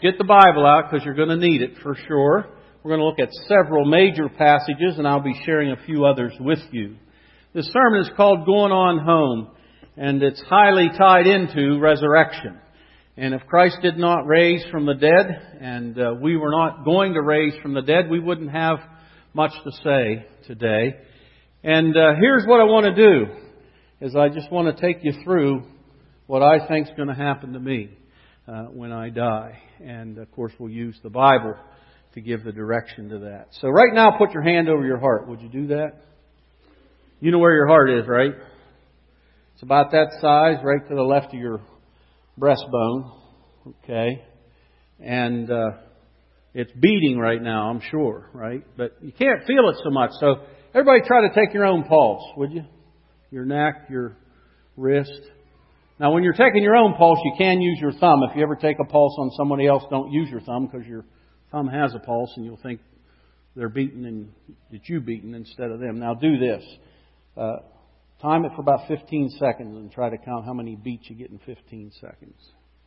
get the Bible out because you're going to need it for sure. We're going to look at several major passages, and I'll be sharing a few others with you. This sermon is called Going On Home, and it's highly tied into resurrection. And if Christ did not raise from the dead, and we were not going to raise from the dead, we wouldn't have much to say today. And here's what I want to do, is I just want to take you through what I think is going to happen to me when I die. And, of course, we'll use the Bible to give the direction to that. So right now, put your hand over your heart. Would you do that? You know where your heart is, right? It's about that size, right to the left of your breastbone. Okay. And it's beating right now, I'm sure, right? But you can't feel it so much. So everybody try to take your own pulse, would you? Your neck, your wrist. Now, when you're taking your own pulse, you can use your thumb. If you ever take a pulse on somebody else, don't use your thumb because your thumb has a pulse and you'll think they're beating and that you beating instead of them. Now, do this. Time it for about 15 seconds and try to count how many beats you get in 15 seconds.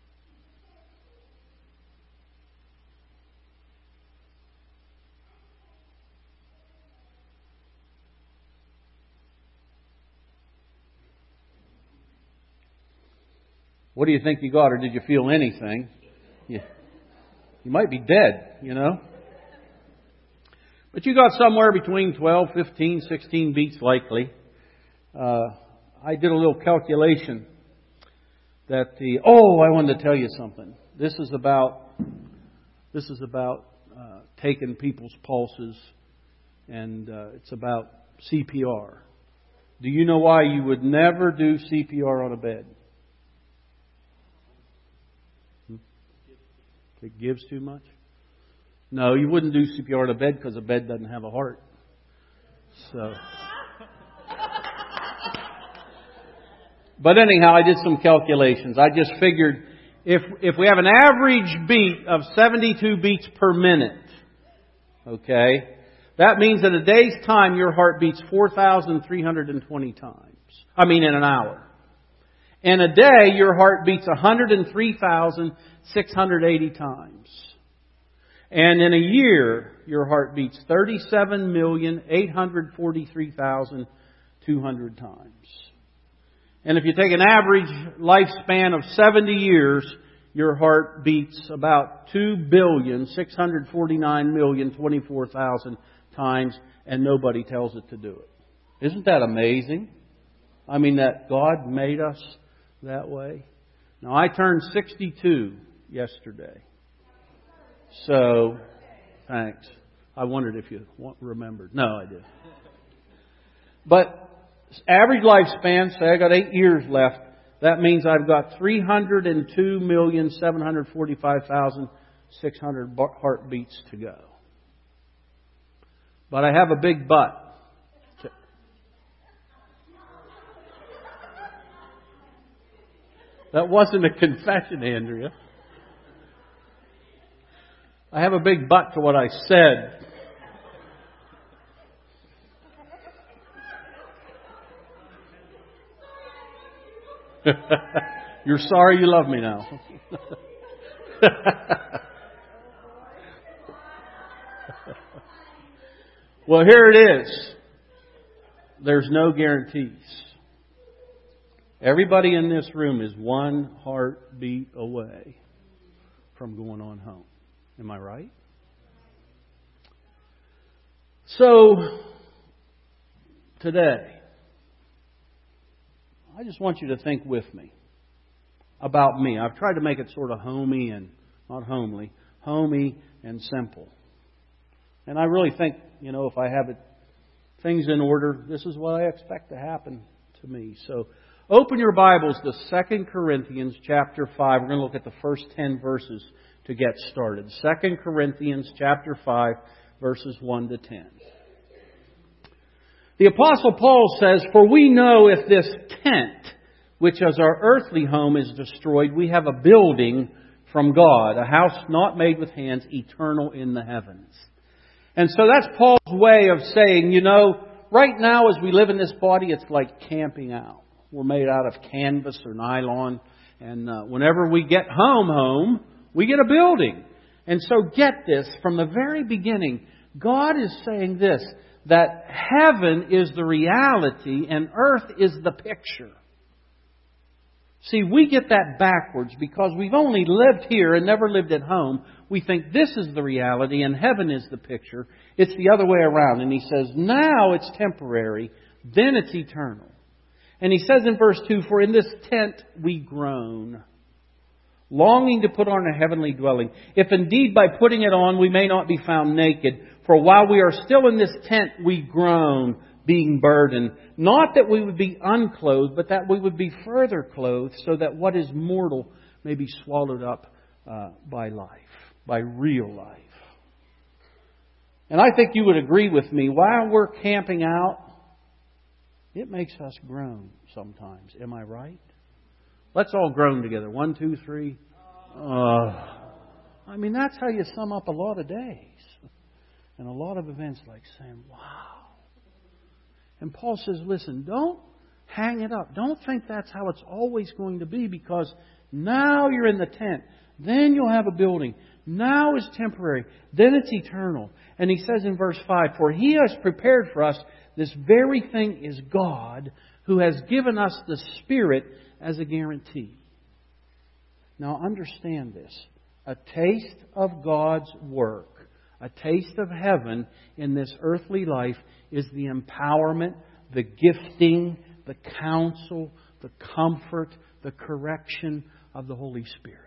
What do you think you got, or did you feel anything? You might be dead, you know. But you got somewhere between 12, 15, 16 beats likely. I did a little calculation that I wanted to tell you something. This is about taking people's pulses, and it's about CPR. Do you know why you would never do CPR on a bed? It gives too much? No, you wouldn't do CPR on a bed because a bed doesn't have a heart. So, but anyhow, I did some calculations. I just figured if we have an average beat of 72 beats per minute, okay, that means in a day's time your heart beats 4,320 times. In an hour. In a day, your heart beats 103,680 times. And in a year, your heart beats 37,843,200 times. And if you take an average lifespan of 70 years, your heart beats about 2,649,024,000 times, and nobody tells it to do it. Isn't that amazing? That God made us that way. Now, I turned 62 yesterday. So, thanks. I wondered if you remembered. No, I did. But average lifespan, say I got 8 years left. That means I've got 302,745,600 heartbeats to go. But I have a big but. That wasn't a confession, Andrea. I have a big but to what I said. You're sorry you love me now. Well, here it is. There's no guarantees. Everybody in this room is one heartbeat away from going on home. Am I right? So, today, I just want you to think with me about me. I've tried to make it sort of homey and not homely, homey and simple. And I really think, if I have things in order, this is what I expect to happen to me. So, open your Bibles to 2 Corinthians chapter 5. We're going to look at the first 10 verses to get started. 2 Corinthians chapter 5, verses 1 to 10. The Apostle Paul says, "For we know if this tent, which is our earthly home, is destroyed, we have a building from God, a house not made with hands, eternal in the heavens." And so that's Paul's way of saying, right now as we live in this body, it's like camping out. We're made out of canvas or nylon. And whenever we get home, we get a building. And so get this, from the very beginning, God is saying this, that heaven is the reality and earth is the picture. See, we get that backwards because we've only lived here and never lived at home. We think this is the reality and heaven is the picture. It's the other way around. And He says, now it's temporary, then it's eternal. And He says in verse 2, for in this tent we groan, longing to put on a heavenly dwelling. If indeed by putting it on we may not be found naked. For while we are still in this tent we groan, being burdened. Not that we would be unclothed, but that we would be further clothed, so that what is mortal may be swallowed up by life, by real life. And I think you would agree with me, while we're camping out, it makes us groan sometimes. Am I right? Let's all groan together. 1, 2, 3. I mean, that's how you sum up a lot of days. And a lot of events, like saying, wow. And Paul says, listen, don't hang it up. Don't think that's how it's always going to be, because now you're in the tent. Then you'll have a building. Now is temporary. Then it's eternal. And he says in verse 5, for He has prepared for us this very thing is God, who has given us the Spirit as a guarantee. Now understand this. A taste of God's work, a taste of heaven in this earthly life, is the empowerment, the gifting, the counsel, the comfort, the correction of the Holy Spirit.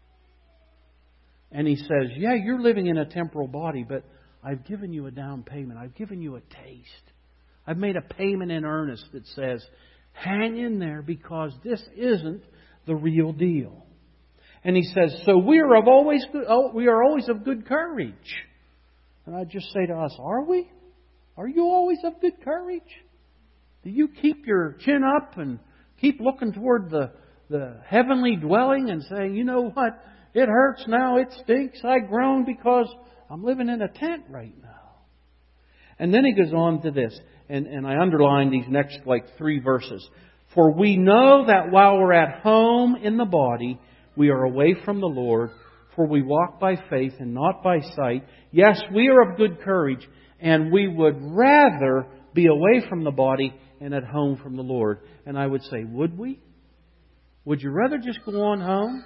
And He says, yeah, you're living in a temporal body, but I've given you a down payment. I've given you a taste. I've made a payment in earnest that says, hang in there, because this isn't the real deal. And He says, so we are always of good courage. And I just say to us, are we? Are you always of good courage? Do you keep your chin up and keep looking toward the heavenly dwelling and saying, you know what? It hurts now. It stinks. I groan because I'm living in a tent right now. And then he goes on to this. And I underline these next 3 verses. For we know that while we're at home in the body, we are away from the Lord. For we walk by faith and not by sight. Yes, we are of good courage, and we would rather be away from the body and at home from the Lord. And I would say, would we? Would you rather just go on home?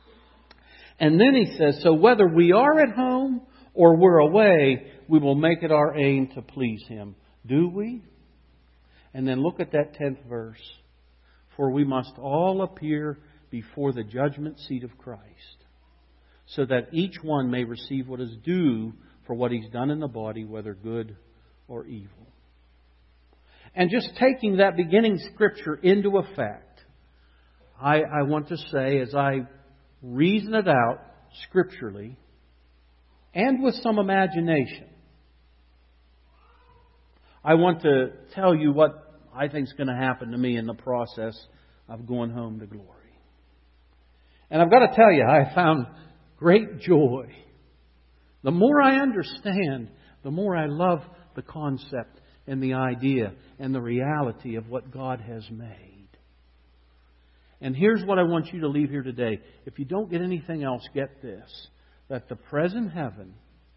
And then he says, so whether we are at home or we're away, we will make it our aim to please Him. Do we? And then look at that 10th verse. For we must all appear before the judgment seat of Christ, so that each one may receive what is due for what he's done in the body, whether good or evil. And just taking that beginning scripture into effect, I want to say, as I reason it out scripturally and with some imagination, I want to tell you what I think is going to happen to me in the process of going home to glory. And I've got to tell you, I found great joy. The more I understand, the more I love the concept and the idea and the reality of what God has made. And here's what I want you to leave here today. If you don't get anything else, get this. That the present heaven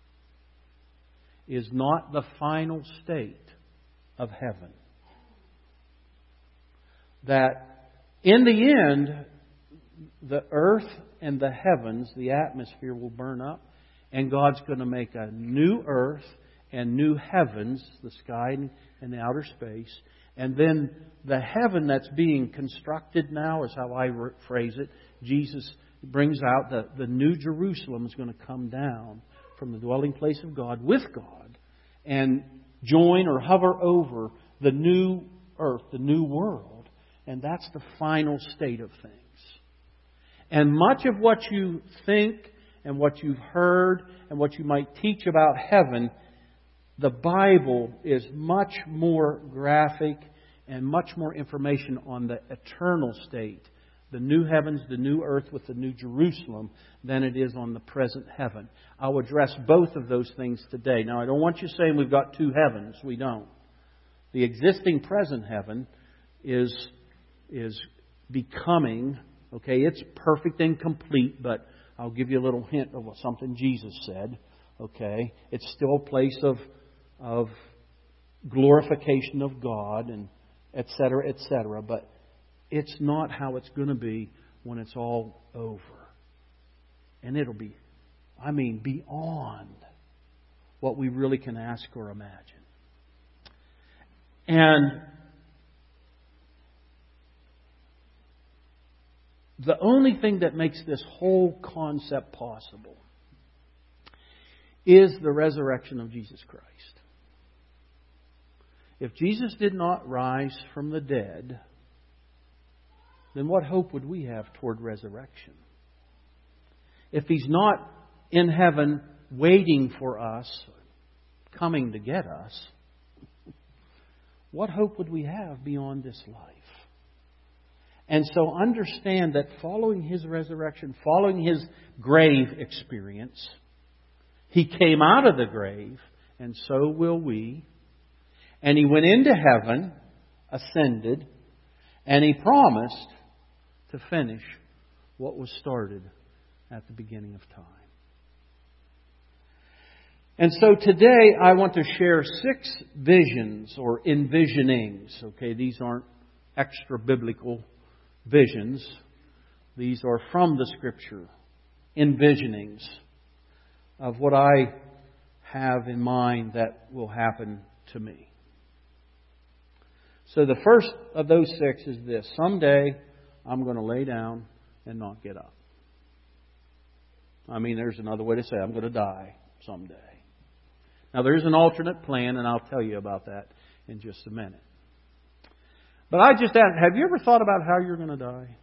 is not the final state of heaven. That in the end, the earth and the heavens, the atmosphere will burn up, and God's going to make a new earth and new heavens, the sky and the outer space. And then the heaven that's being constructed now, is how I phrase it. Jesus brings out the new Jerusalem is going to come down from the dwelling place of God with God and join or hover over the new earth, the new world. And that's the final state of things. And much of what you think and what you've heard and what you might teach about heaven, the Bible is much more graphic and much more information on the eternal state, the new heavens, the new earth with the new Jerusalem, than it is on the present heaven. I'll address both of those things today. Now, I don't want you saying we've got two heavens. We don't. The existing present heaven is becoming, okay, it's perfect and complete, but I'll give you a little hint of what something Jesus said. Okay, it's still a place of glorification of God and et cetera, et cetera. But it's not how it's going to be when it's all over. And it'll be, beyond what we really can ask or imagine. And the only thing that makes this whole concept possible is the resurrection of Jesus Christ. If Jesus did not rise from the dead, then what hope would we have toward resurrection? If He's not in heaven waiting for us, coming to get us, what hope would we have beyond this life? And so understand that following His resurrection, following His grave experience, He came out of the grave, and so will we. And He went into heaven, ascended, and He promised to finish what was started at the beginning of time. And so today I want to share 6 visions or envisionings. Okay, these aren't extra biblical visions. These are from the Scripture. Envisionings of what I have in mind that will happen to me. So the first of those 6 is this. Someday I'm going to lay down and not get up. There's another way to say I'm going to die someday. Now, there's an alternate plan, and I'll tell you about that in just a minute. But I just asked, have you ever thought about how you're going to die?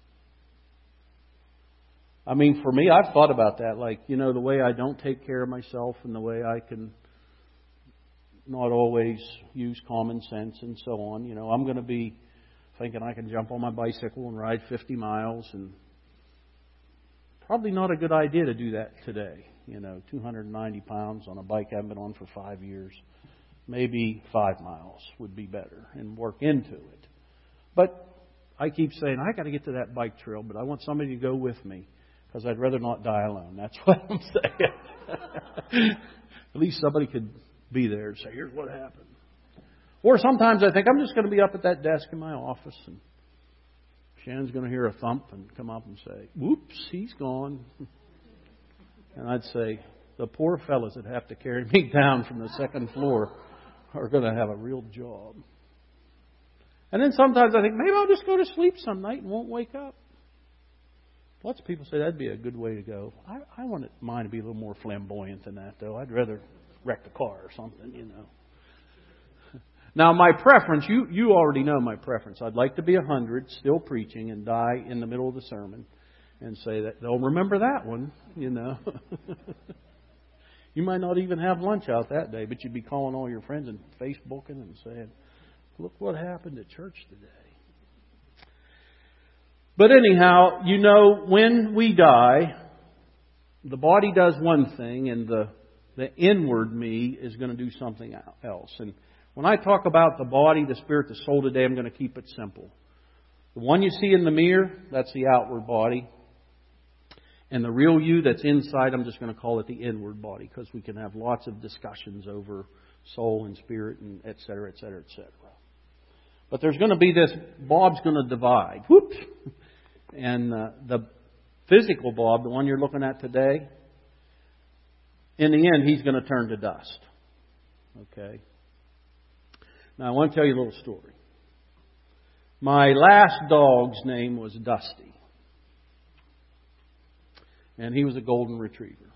For me, I've thought about that. The way I don't take care of myself and the way I can not always use common sense and so on. I'm going to be thinking I can jump on my bicycle and ride 50 miles, and probably not a good idea to do that today. 290 pounds on a bike I haven't been on for 5 years. Maybe 5 miles would be better and work into it. But I keep saying, I got to get to that bike trail, but I want somebody to go with me because I'd rather not die alone. That's what I'm saying. At least somebody could be there and say, here's what happened. Or sometimes I think I'm just going to be up at that desk in my office and Shannon's going to hear a thump and come up and say, whoops, he's gone. And I'd say, the poor fellas that have to carry me down from the second floor are going to have a real job. And then sometimes I think, maybe I'll just go to sleep some night and won't wake up. Lots of people say that'd be a good way to go. I want mine to be a little more flamboyant than that, though. I'd rather wreck the car or something, Now, my preference, you already know my preference. I'd like to be 100, still preaching, and die in the middle of the sermon and say that, they'll remember that one, You might not even have lunch out that day, but you'd be calling all your friends and Facebooking and saying, look what happened at church today. But anyhow, when we die, the body does one thing and the inward me is going to do something else. And when I talk about the body, the spirit, the soul today, I'm going to keep it simple. The one you see in the mirror, that's the outward body. And the real you that's inside, I'm just going to call it the inward body, because we can have lots of discussions over soul and spirit and et cetera, et cetera, et cetera. But there's going to be this, Bob's going to divide. Whoops! And the physical Bob, the one you're looking at today, in the end, he's going to turn to dust. Okay? Now, I want to tell you a little story. My last dog's name was Dusty. And he was a golden retriever.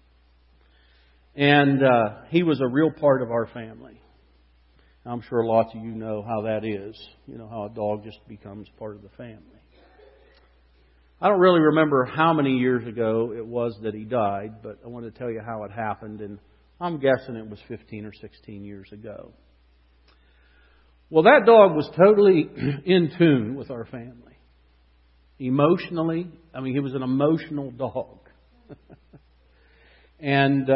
And he was a real part of our family. I'm sure lots of you know how that is. How a dog just becomes part of the family. I don't really remember how many years ago it was that he died, but I want to tell you how it happened. And I'm guessing it was 15 or 16 years ago. Well, that dog was totally in tune with our family. Emotionally, he was an emotional dog. And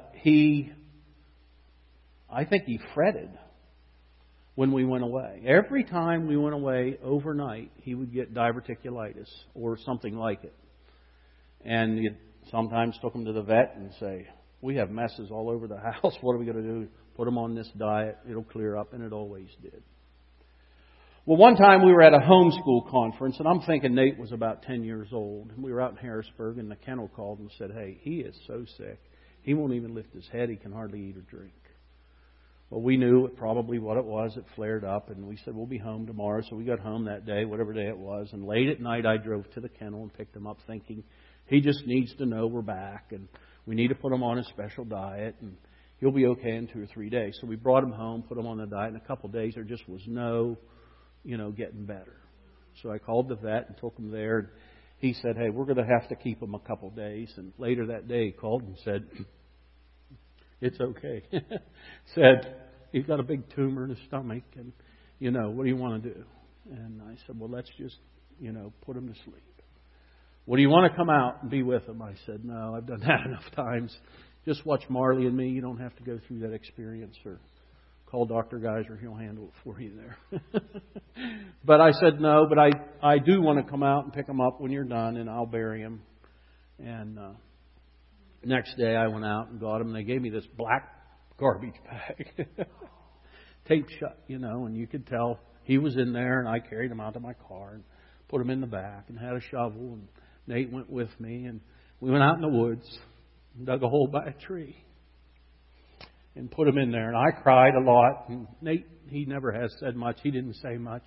I think he fretted when we went away. Every time we went away overnight, he would get diverticulitis or something like it. And you sometimes took them to the vet and say, we have messes all over the house. What are we going to do? Put them on this diet. It'll clear up. And it always did. Well, one time we were at a homeschool conference, and I'm thinking Nate was about 10 years old. We were out in Harrisburg, and the kennel called and said, hey, he is so sick. He won't even lift his head. He can hardly eat or drink. Well, we knew probably what it was. It flared up, and we said, we'll be home tomorrow. So we got home that day, whatever day it was. And late at night, I drove to the kennel and picked him up thinking, he just needs to know we're back, and we need to put him on a special diet, and he'll be okay in 2 or 3 days. So we brought him home, put him on the diet. In a couple of days, there just was no, getting better. So I called the vet and took him there. And he said, hey, we're going to have to keep him a couple of days. And later that day, he called and said, it's okay. Said, he's got a big tumor in his stomach, and, what do you want to do? And I said, well, let's just, put him to sleep. Well, do you want to come out and be with him? I said, no, I've done that enough times. Just watch Marley and me. You don't have to go through that experience, or call Dr. Geiser. He'll handle it for you there. But I said, no, but I do want to come out and pick him up when you're done, and I'll bury him. And next day I went out and got him. They gave me this black garbage bag, taped shut, and you could tell he was in there. And I carried him out to my car and put him in the back and had a shovel. And Nate went with me, and we went out in the woods and dug a hole by a tree and put him in there. And I cried a lot. And Nate, he never has said much. He didn't say much.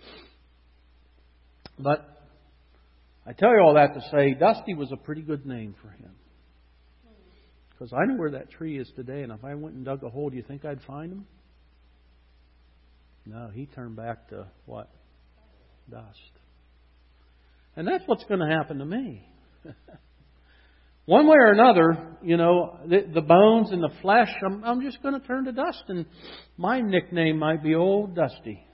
But I tell you all that to say, Dusty was a pretty good name for him. Because I know where that tree is today, and if I went and dug a hole, do you think I'd find him? No, he turned back to what? Dust. And that's what's going to happen to me. One way or another, the bones and the flesh, I'm just going to turn to dust. And my nickname might be Old Dusty,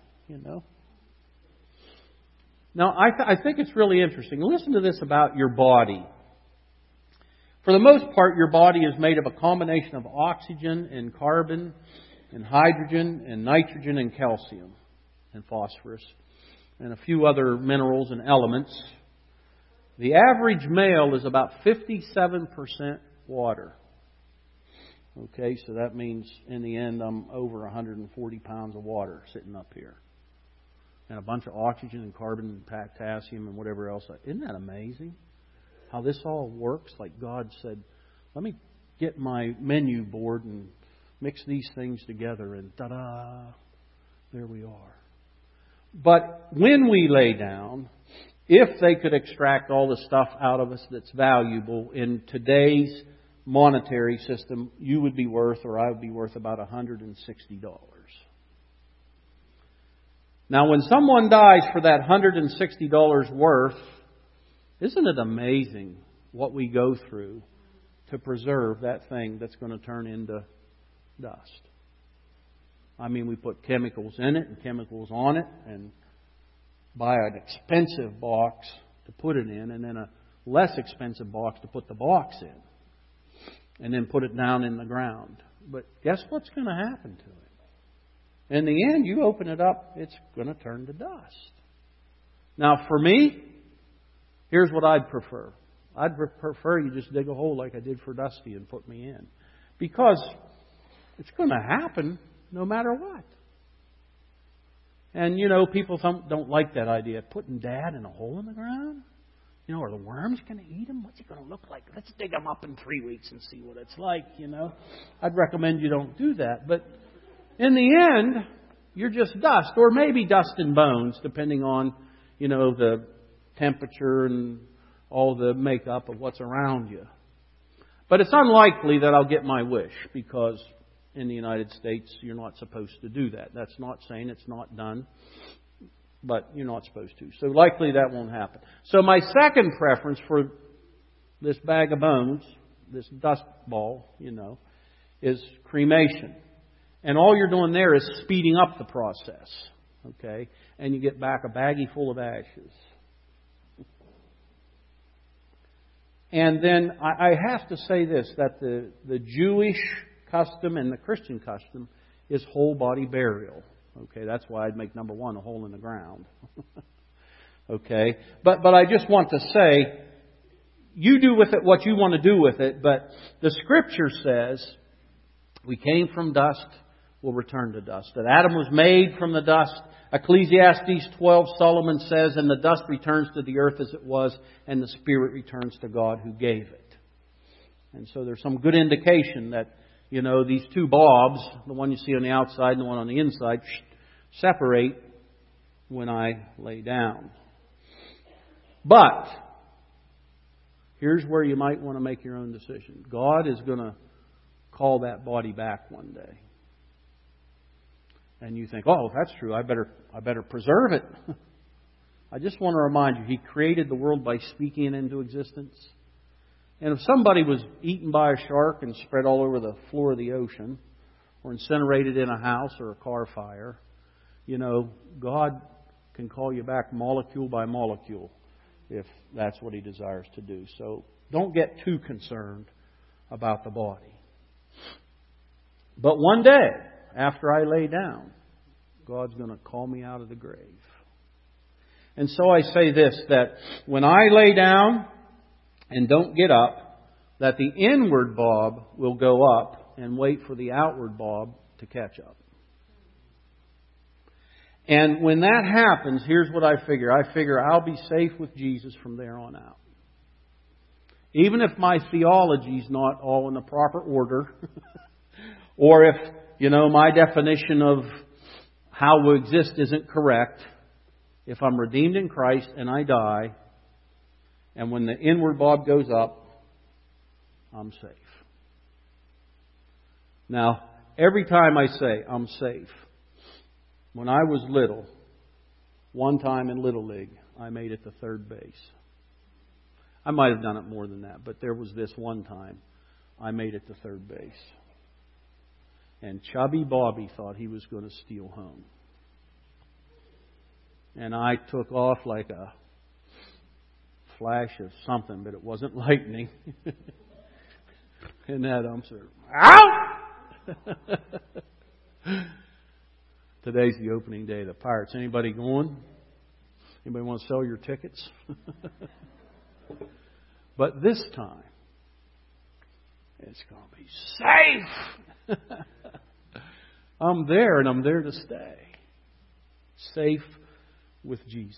Now, I think it's really interesting. Listen to this about your body. For the most part, your body is made of a combination of oxygen and carbon and hydrogen and nitrogen and calcium and phosphorus and a few other minerals and elements. The average male is about 57% water. Okay, so that means in the end I'm over 140 pounds of water sitting up here. And a bunch of oxygen and carbon and potassium and whatever else. Isn't that amazing? How this all works? Like God said, let me get my menu board and mix these things together, and ta-da, there we are. But when we lay down, if they could extract all the stuff out of us that's valuable in today's monetary system, you would be worth, or I would be worth, about $160. Now, when someone dies for that $160 worth, isn't it amazing what we go through to preserve that thing that's going to turn into dust? I mean, we put chemicals in it and chemicals on it, and buy an expensive box to put it in, and then a less expensive box to put the box in, and then put it down in the ground. But guess what's going to happen to it? In the end, you open it up, it's going to turn to dust. Now, for me, here's what I'd prefer. I'd prefer you just dig a hole like I did for Dusty and put me in. Because it's going to happen no matter what. And, people don't like that idea. Putting Dad in a hole in the ground? Are the worms going to eat him? What's he going to look like? Let's dig him up in 3 weeks and see what it's like, I'd recommend you don't do that. But in the end, you're just dust. Or maybe dust and bones, depending on, the temperature and all the makeup of what's around you. But it's unlikely that I'll get my wish, because in the United States you're not supposed to do that. That's not saying it's not done, but you're not supposed to. So likely that won't happen. So my second preference for this bag of bones, this dust ball, is cremation. And all you're doing there is speeding up the process. Okay? And you get back a baggie full of ashes. And then I have to say this, that the Jewish custom and the Christian custom is whole body burial. Okay, that's why I'd make number one a hole in the ground. Okay, but I just want to say, you do with it what you want to do with it, but the Scripture says we came from dust, we'll return to dust. That Adam was made from the dust. Ecclesiastes 12, Solomon says, and the dust returns to the earth as it was, and the spirit returns to God who gave it. And so there's some good indication that, these two bobs, the one you see on the outside and the one on the inside, separate when I lay down. But here's where you might want to make your own decision. God is going to call that body back one day. And you think, oh, if that's true, I better preserve it. I just want to remind you, He created the world by speaking it into existence. And if somebody was eaten by a shark and spread all over the floor of the ocean, or incinerated in a house or a car fire, God can call you back molecule by molecule if that's what He desires to do. So don't get too concerned about the body. But one day, after I lay down, God's going to call me out of the grave. And so I say this, that when I lay down and don't get up, that the inward Bob will go up and wait for the outward Bob to catch up. And when that happens, here's what I figure. I figure I'll be safe with Jesus from there on out. Even if my theology's not all in the proper order, or if, my definition of how we exist isn't correct, if I'm redeemed in Christ and I die, and when the inward Bob goes up, I'm safe. Now, every time I say I'm safe, when I was little, one time in Little League, I made it to third base. I might have done it more than that, but there was this one time I made it to third base. And Chubby Bobby thought he was going to steal home. And I took off like a flash of something, but it wasn't lightning. And that said, out! Today's the opening day of the Pirates. Anybody going? Anybody want to sell your tickets? But this time, it's going to be safe. I'm there, and I'm there to stay. Safe with Jesus.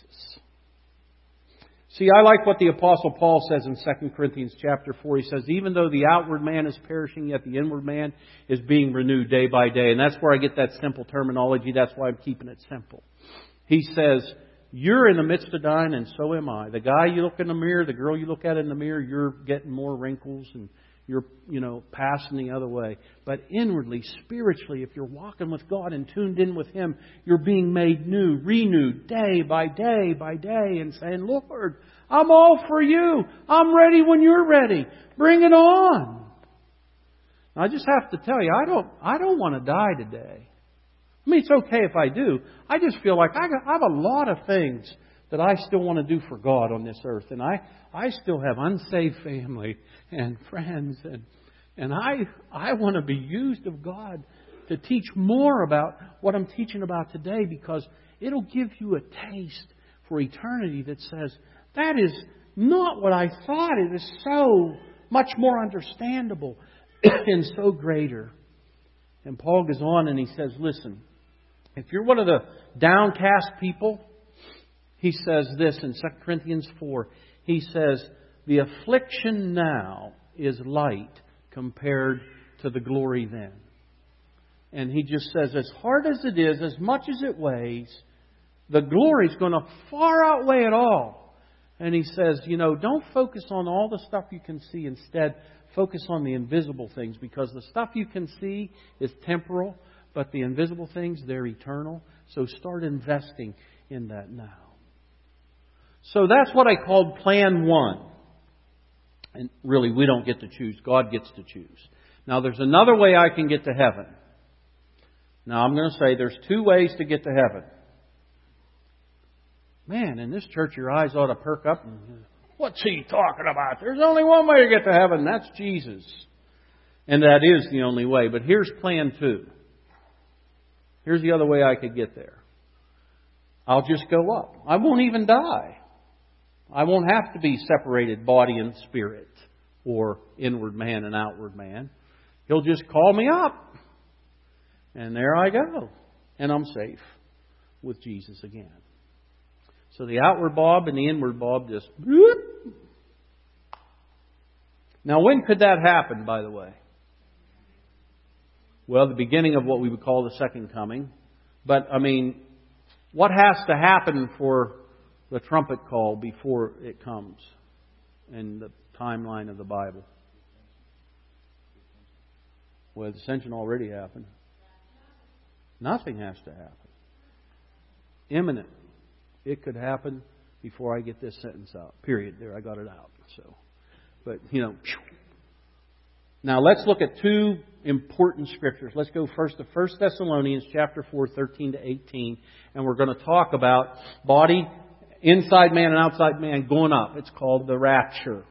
See, I like what the Apostle Paul says in 2 Corinthians chapter 4. He says, even though the outward man is perishing, yet the inward man is being renewed day by day. And that's where I get that simple terminology. That's why I'm keeping it simple. He says, you're in the midst of dying, and so am I. The guy you look in the mirror, the girl you look at in the mirror, you're getting more wrinkles and you're, passing the other way. But inwardly, spiritually, if you're walking with God and tuned in with Him, you're being made new, renewed day by day by day, and saying, Lord, I'm all for you. I'm ready when you're ready. Bring it on. I just have to tell you, I don't want to die today. I mean, it's okay if I do. I just feel like I have a lot of things that I still want to do for God on this earth. And I still have unsaved family and friends. And I want to be used of God to teach more about what I'm teaching about today, because it'll give you a taste for eternity that says, that is not what I thought. It is so much more understandable and so greater. And Paul goes on and he says, listen, if you're one of the downcast people, he says this in 2 Corinthians 4. He says, the affliction now is light compared to the glory then. And he just says, as hard as it is, as much as it weighs, the glory is going to far outweigh it all. And he says, don't focus on all the stuff you can see. Instead, focus on the invisible things, because the stuff you can see is temporal, but the invisible things, they're eternal. So start investing in that now. So that's what I called Plan 1. And really, we don't get to choose. God gets to choose. Now, there's another way I can get to heaven. Now, I'm going to say there's 2 ways to get to heaven. Man, in this church, your eyes ought to perk up. And, what's he talking about? There's only one way to get to heaven. That's Jesus. And that is the only way. But here's Plan 2. Here's the other way I could get there. I'll just go up. I won't even die. I won't have to be separated body and spirit, or inward man and outward man. He'll just call me up. And there I go. And I'm safe with Jesus again. So the outward Bob and the inward Bob just... whoop. Now when could that happen, by the way? Well, the beginning of what we would call the second coming. But, what has to happen for the trumpet call before it comes in the timeline of the Bible? Well, the ascension already happened. Nothing has to happen. Imminent. It could happen before I get this sentence out. Period. There, I got it out. So, but, Now, let's look at two important scriptures. Let's go first to 1 Thessalonians chapter 4, 13 to 18. And we're going to talk about body, inside man and outside man going up. It's called the rapture.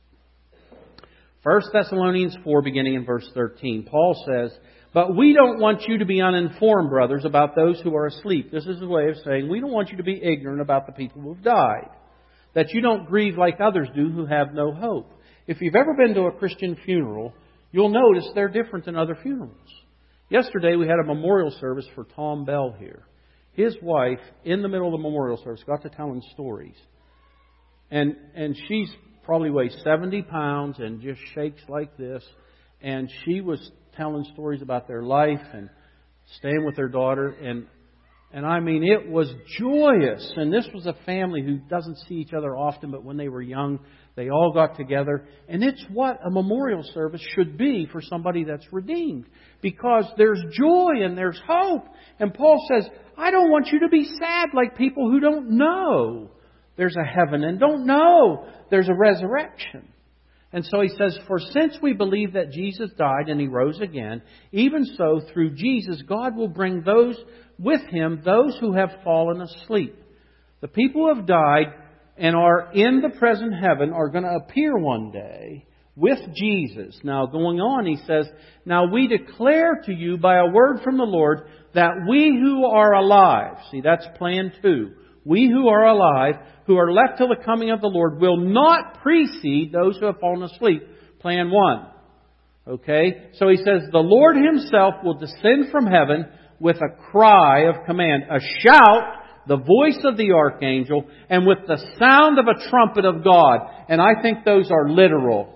1 Thessalonians 4, beginning in verse 13. Paul says, "But we don't want you to be uninformed, brothers, about those who are asleep." This is a way of saying we don't want you to be ignorant about the people who have died. That you don't grieve like others do who have no hope. If you've ever been to a Christian funeral, you'll notice they're different than other funerals. Yesterday we had a memorial service for Tom Bell here. His wife, in the middle of the memorial service, got to telling stories. And she's probably weighs 70 pounds and just shakes like this. And she was telling stories about their life and staying with their daughter. And it was joyous. And this was a family who doesn't see each other often, but when they were young, they all got together. And it's what a memorial service should be for somebody that's redeemed. Because there's joy and there's hope. And Paul says, I don't want you to be sad like people who don't know there's a heaven and don't know there's a resurrection. And so he says, "For since we believe that Jesus died and He rose again, even so through Jesus God will bring those with Him, those who have fallen asleep." The people who have died and are in the present heaven are going to appear one day with Jesus. Now going on, he says, "Now we declare to you by a word from the Lord that we who are alive," see, that's plan 2. "We who are alive, who are left till the coming of the Lord, will not precede those who have fallen asleep." Plan 1. Okay? So he says, "The Lord Himself will descend from heaven with a cry of command, a shout, the voice of the archangel, and with the sound of a trumpet of God." And I think those are literal.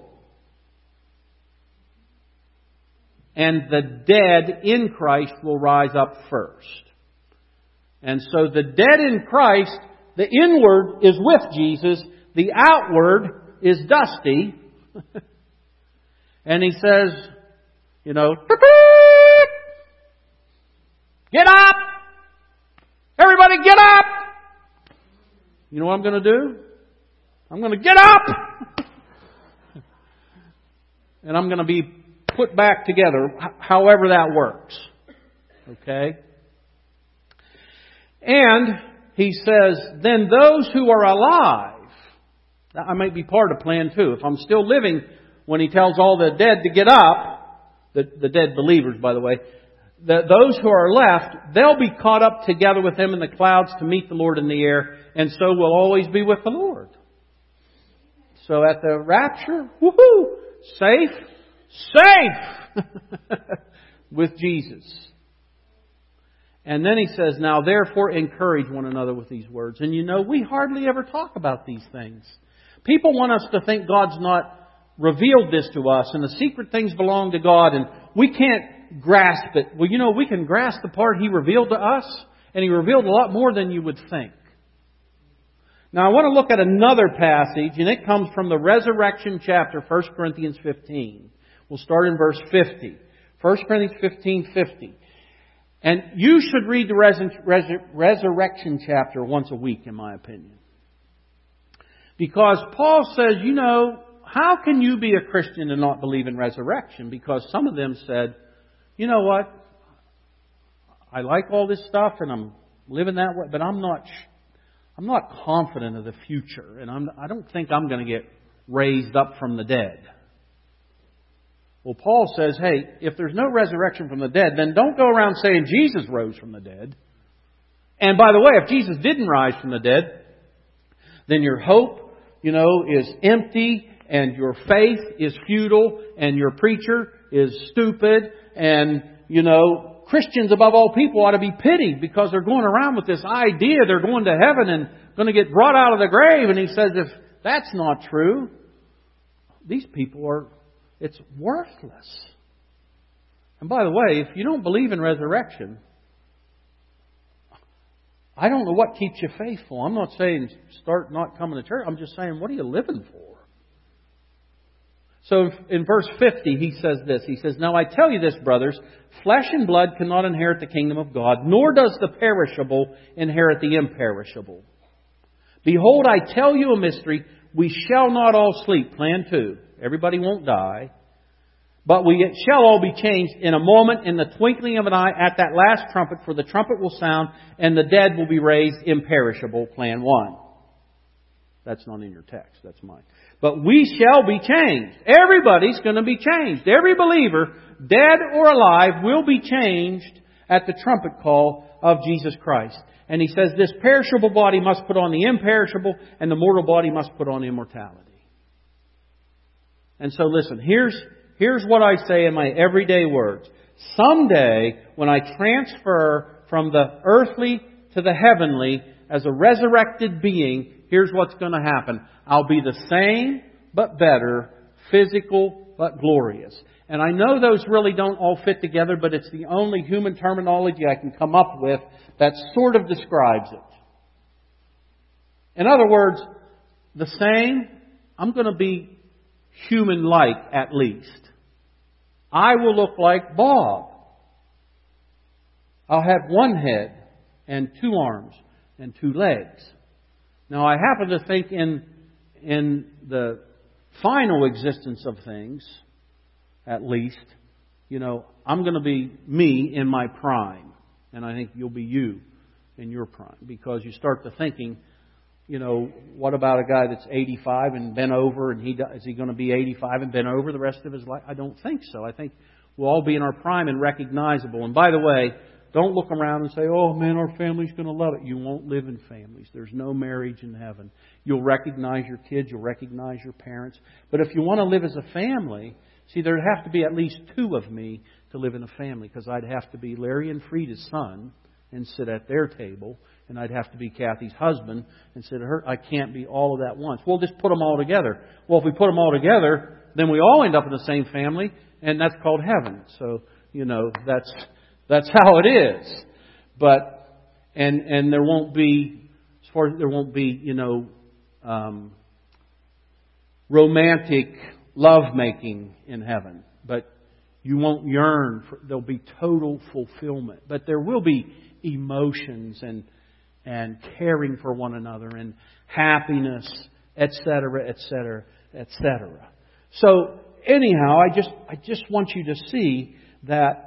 "And the dead in Christ will rise up first." And so the dead in Christ, the inward is with Jesus, the outward is dusty. And he says, get up! Everybody get up! You know what I'm going to do? I'm going to get up! And I'm going to be put back together, however that works. Okay? And he says, then those who are alive, I might be part of plan 2. If I'm still living when he tells all the dead to get up, the dead believers, by the way, those who are left, they'll be caught up together with Him in the clouds to meet the Lord in the air, and so we'll always be with the Lord. So at the rapture, woohoo, safe with Jesus. And then he says, "Now therefore encourage one another with these words." And we hardly ever talk about these things. People want us to think God's not revealed this to us and the secret things belong to God and we can't grasp it. Well, we can grasp the part He revealed to us, and He revealed a lot more than you would think. Now I want to look at another passage, and it comes from the resurrection chapter, 1 Corinthians 15. We'll start in verse 50. 1 Corinthians 15:50. And you should read the resurrection chapter once a week, in my opinion. Because Paul says, how can you be a Christian and not believe in resurrection? Because some of them said, you know what? I like all this stuff and I'm living that way, but I'm not confident of the future. And I don't think I'm going to get raised up from the dead. Well, Paul says, hey, if there's no resurrection from the dead, then don't go around saying Jesus rose from the dead. And by the way, if Jesus didn't rise from the dead, then your hope is empty, and your faith is futile, and your preacher is stupid, and, Christians above all people ought to be pitied because they're going around with this idea they're going to heaven and going to get brought out of the grave. And he says, if that's not true, these people it's worthless. And by the way, if you don't believe in resurrection, I don't know what keeps you faithful. I'm not saying start not coming to church. I'm just saying, what are you living for? So in verse 50, he says this. He says, "Now I tell you this, brothers, flesh and blood cannot inherit the kingdom of God, nor does the perishable inherit the imperishable. Behold, I tell you a mystery. We shall not all sleep." Plan 2. Everybody won't die. "But we shall all be changed in a moment, in the twinkling of an eye, at that last trumpet. For the trumpet will sound, and the dead will be raised imperishable." Plan 1. That's not in your text. That's mine. "But we shall be changed." Everybody's going to be changed. Every believer, dead or alive, will be changed at the trumpet call of Jesus Christ. And he says this perishable body must put on the imperishable, and the mortal body must put on immortality. And so listen, here's what I say in my everyday words. Someday, when I transfer from the earthly to the heavenly as a resurrected being, here's what's going to happen. I'll be the same, but better, physical, but glorious. And I know those really don't all fit together, but it's the only human terminology I can come up with that sort of describes it. In other words, the same, I'm going to be human-like at least. I will look like Bob. I'll have one head and 2 arms and 2 legs. Now, I happen to think in the final existence of things, at least, I'm going to be me in my prime. And I think you'll be you in your prime. Because you start to thinking, what about a guy that's 85 and bent over? And is he going to be 85 and bent over the rest of his life? I don't think so. I think we'll all be in our prime and recognizable. And by the way, don't look around and say, "Oh man, our family's going to love it." You won't live in families. There's no marriage in heaven. You'll recognize your kids. You'll recognize your parents. But if you want to live as a family, see, there'd have to be at least 2 of me to live in a family. Because I'd have to be Larry and Frida's son and sit at their table. And I'd have to be Kathy's husband and sit at her. I can't be all of that once. We'll just put them all together. Well, if we put them all together, then we all end up in the same family. And that's called heaven. So, that's how it is. But and there won't be romantic lovemaking in heaven. But you won't yearn for, there'll be total fulfillment. But there will be emotions and caring for one another and happiness, etc., etc., etc. So anyhow, I just want you to see that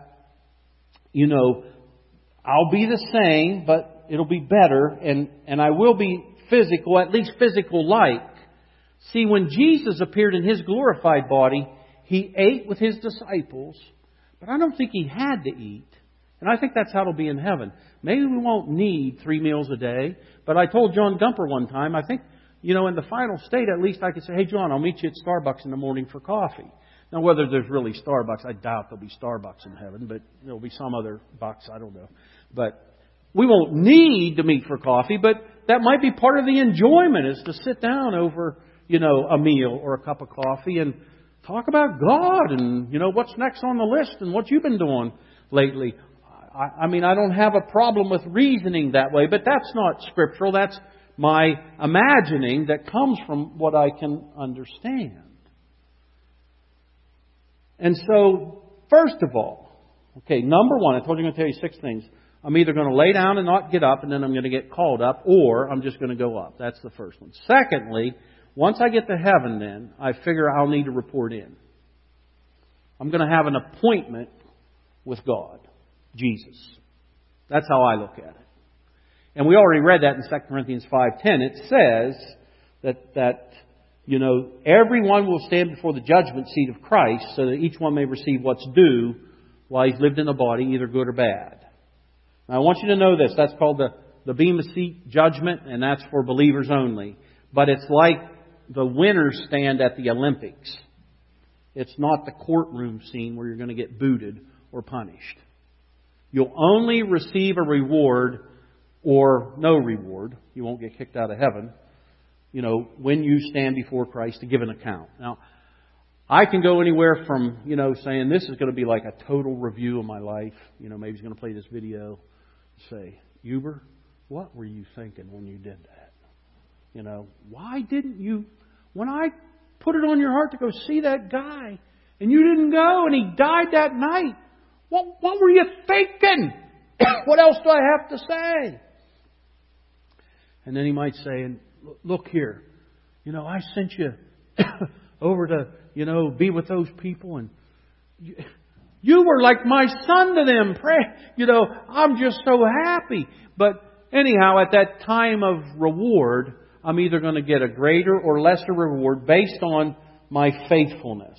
I'll be the same, but it'll be better, and I will be physical, at least physical-like. See, when Jesus appeared in His glorified body, He ate with His disciples, but I don't think He had to eat. And I think that's how it'll be in heaven. Maybe we won't need 3 meals a day, but I told John Gumper one time, I think, in the final state, at least I could say, "Hey, John, I'll meet you at Starbucks in the morning for coffee." Now, whether there's really Starbucks, I doubt there'll be Starbucks in heaven, but there'll be some other bucks, I don't know. But we won't need to meet for coffee, but that might be part of the enjoyment, is to sit down over, a meal or a cup of coffee and talk about God and, what's next on the list and what you've been doing lately. I don't have a problem with reasoning that way, but that's not scriptural. That's my imagining that comes from what I can understand. And so, first of all, number 1, I told you I'm going to tell you 6 things. I'm either going to lay down and not get up, and then I'm going to get called up, or I'm just going to go up. That's the first one. Secondly, once I get to heaven then, I figure I'll need to report in. I'm going to have an appointment with God, Jesus. That's how I look at it. And we already read that in 2 Corinthians 5:10. It says that everyone will stand before the judgment seat of Christ, so that each one may receive what's due while he's lived in the body, either good or bad. Now, I want you to know this. That's called the Bema Seat judgment, and that's for believers only. But it's like the winners stand at the Olympics. It's not the courtroom scene where you're going to get booted or punished. You'll only receive a reward or no reward. You won't get kicked out of heaven, when you stand before Christ to give an account. Now, I can go anywhere from, saying this is going to be like a total review of my life. Maybe he's going to play this video and say, Huber, what were you thinking when you did that? Why didn't you, when I put it on your heart to go see that guy and you didn't go and he died that night, what were you thinking? What else do I have to say? And then he might say, look here, I sent you over to, be with those people, and you were like my son to them. I'm just so happy. But anyhow, at that time of reward, I'm either going to get a greater or lesser reward based on my faithfulness.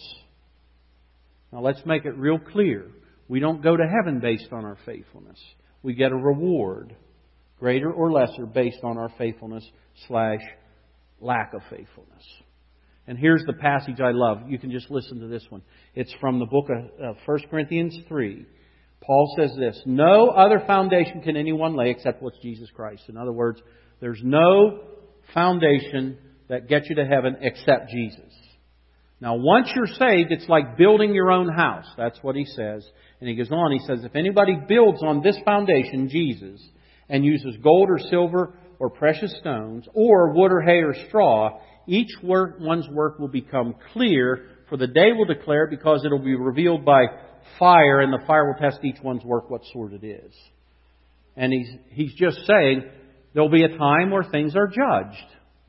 Now let's make it real clear. We don't go to heaven based on our faithfulness. We get a reward, greater or lesser, based on our faithfulness / lack of faithfulness. And here's the passage I love. You can just listen to this one. It's from the book of 1 Corinthians 3. Paul says this, no other foundation can anyone lay except what's Jesus Christ. In other words, there's no foundation that gets you to heaven except Jesus. Now, once you're saved, it's like building your own house. That's what he says. And he goes on, he says, if anybody builds on this foundation, Jesus, and uses gold or silver or precious stones, or wood or hay or straw, each one's work will become clear, for the day will declare it, because it will be revealed by fire, and the fire will test each one's work what sort it is. And he's just saying there'll be a time where things are judged.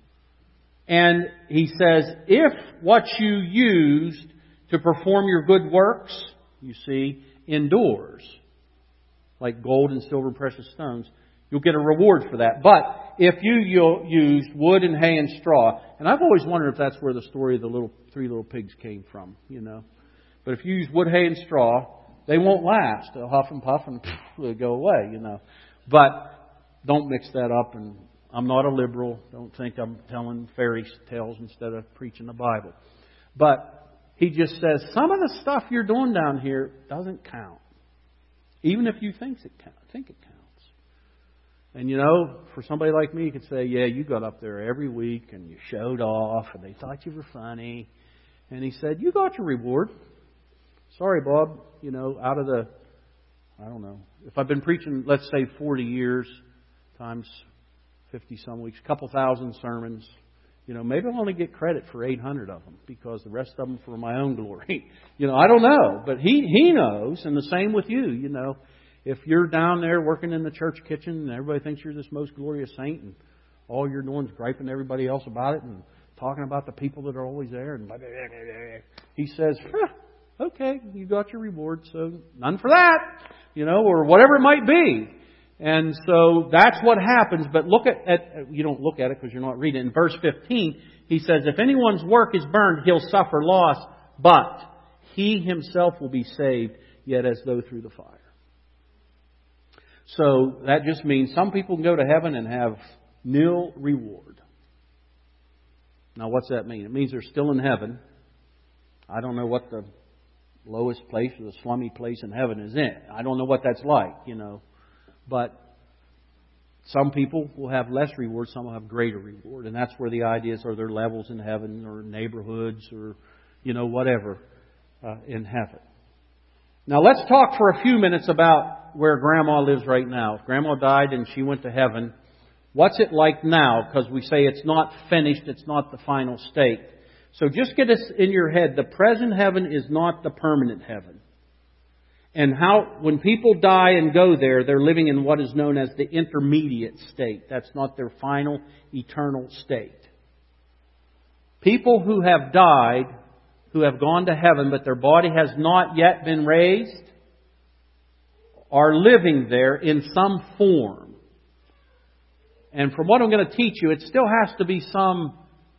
And he says, if what you used to perform your good works, you see, endures, like gold and silver and precious stones, you'll get a reward for that. But if you used wood and hay and straw, and I've always wondered if that's where the story of the three little pigs came from, But if you use wood, hay, and straw, they won't last. They'll huff and puff and they'll go away, But don't mix that up. And I'm not a liberal. Don't think I'm telling fairy tales instead of preaching the Bible. But he just says, some of the stuff you're doing down here doesn't count. Even if you think it counts. And for somebody like me, you could say, yeah, you got up there every week and you showed off and they thought you were funny. And he said, you got your reward. Sorry, Bob, out of the, I don't know, if I've been preaching, let's say 40 years times 50 some weeks, a couple thousand sermons, maybe I'll only get credit for 800 of them because the rest of them for my own glory. I don't know, but he knows, and the same with you, If you're down there working in the church kitchen and everybody thinks you're this most glorious saint and all you're doing is griping to everybody else about it and talking about the people that are always there, and he says, okay, you got your reward, so none for that, or whatever it might be. And so that's what happens. But look at you don't look at it because you're not reading it. In verse 15, he says, if anyone's work is burned, he'll suffer loss, but he himself will be saved, yet as though through the fire. So that just means some people can go to heaven and have nil reward. Now what's that mean? It means they're still in heaven. I don't know what the lowest place or the slummy place in heaven is in. I don't know what that's like, But some people will have less reward, some will have greater reward. And that's where the idea is, are there levels in heaven or neighborhoods or, whatever in heaven. Now let's talk for a few minutes about where Grandma lives right now. If Grandma died and she went to heaven, what's it like now? Because we say it's not finished, it's not the final state. So just get this in your head. The present heaven is not the permanent heaven. And when people die and go there, they're living in what is known as the intermediate state. That's not their final eternal state. People who have died, who have gone to heaven, but their body has not yet been raised, are living there in some form. And from what I'm going to teach you, it still has to be some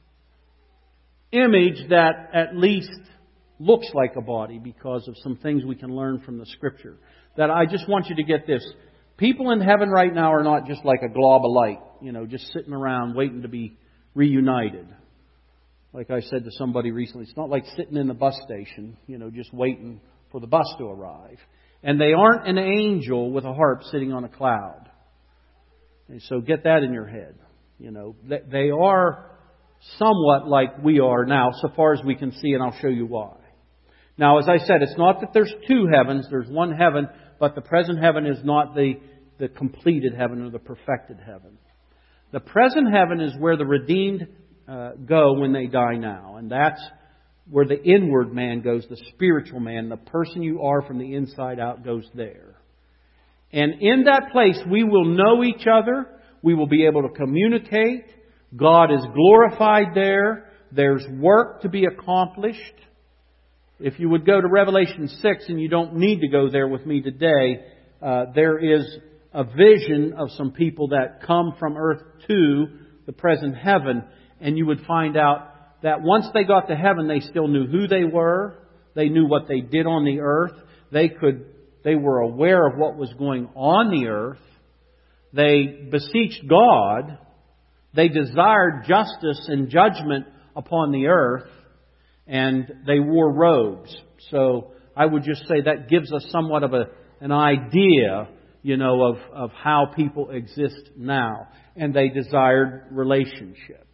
image that at least looks like a body because of some things we can learn from the Scripture. That I just want you to get this. People in heaven right now are not just like a glob of light, just sitting around waiting to be reunited. Like I said to somebody recently, it's not like sitting in the bus station, just waiting for the bus to arrive. And they aren't an angel with a harp sitting on a cloud. And so get that in your head. They are somewhat like we are now, so far as we can see, and I'll show you why. Now, as I said, it's not that there's two heavens, there's one heaven, but the present heaven is not the completed heaven or the perfected heaven. The present heaven is where the redeemed go when they die now. And that's where the inward man goes, the spiritual man, the person you are from the inside out goes there. And in that place we will know each other, we will be able to communicate, God is glorified there, there's work to be accomplished. If you would go to Revelation 6, and you don't need to go there with me today, there is a vision of some people that come from earth to the present heaven, and you would find out that once they got to heaven, they still knew who they were, they knew what they did on the earth, they were aware of what was going on the earth, they beseeched God, they desired justice and judgment upon the earth, and they wore robes. So I would just say that gives us somewhat of an idea, of how people exist now. And they desired relationship.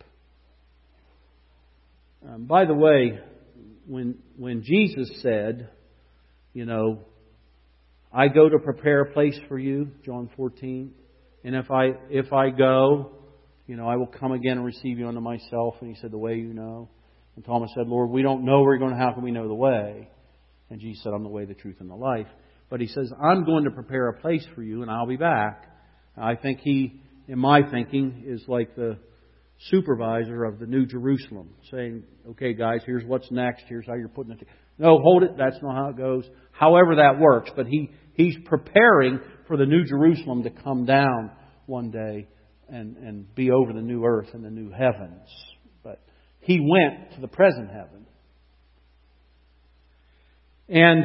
By the way, when Jesus said, I go to prepare a place for you, John 14, and if I go, I will come again and receive you unto myself. And He said, the way you know. And Thomas said, Lord, we don't know where you're going. How can we know the way? And Jesus said, I'm the way, the truth, and the life. But He says, I'm going to prepare a place for you, and I'll be back. I think He, in my thinking, is like the supervisor of the New Jerusalem, saying, okay, guys, here's what's next. Here's how you're putting it together. No, hold it. That's not how it goes. However that works. But He's preparing for the New Jerusalem to come down one day and be over the new earth and the new heavens. But He went to the present heaven. And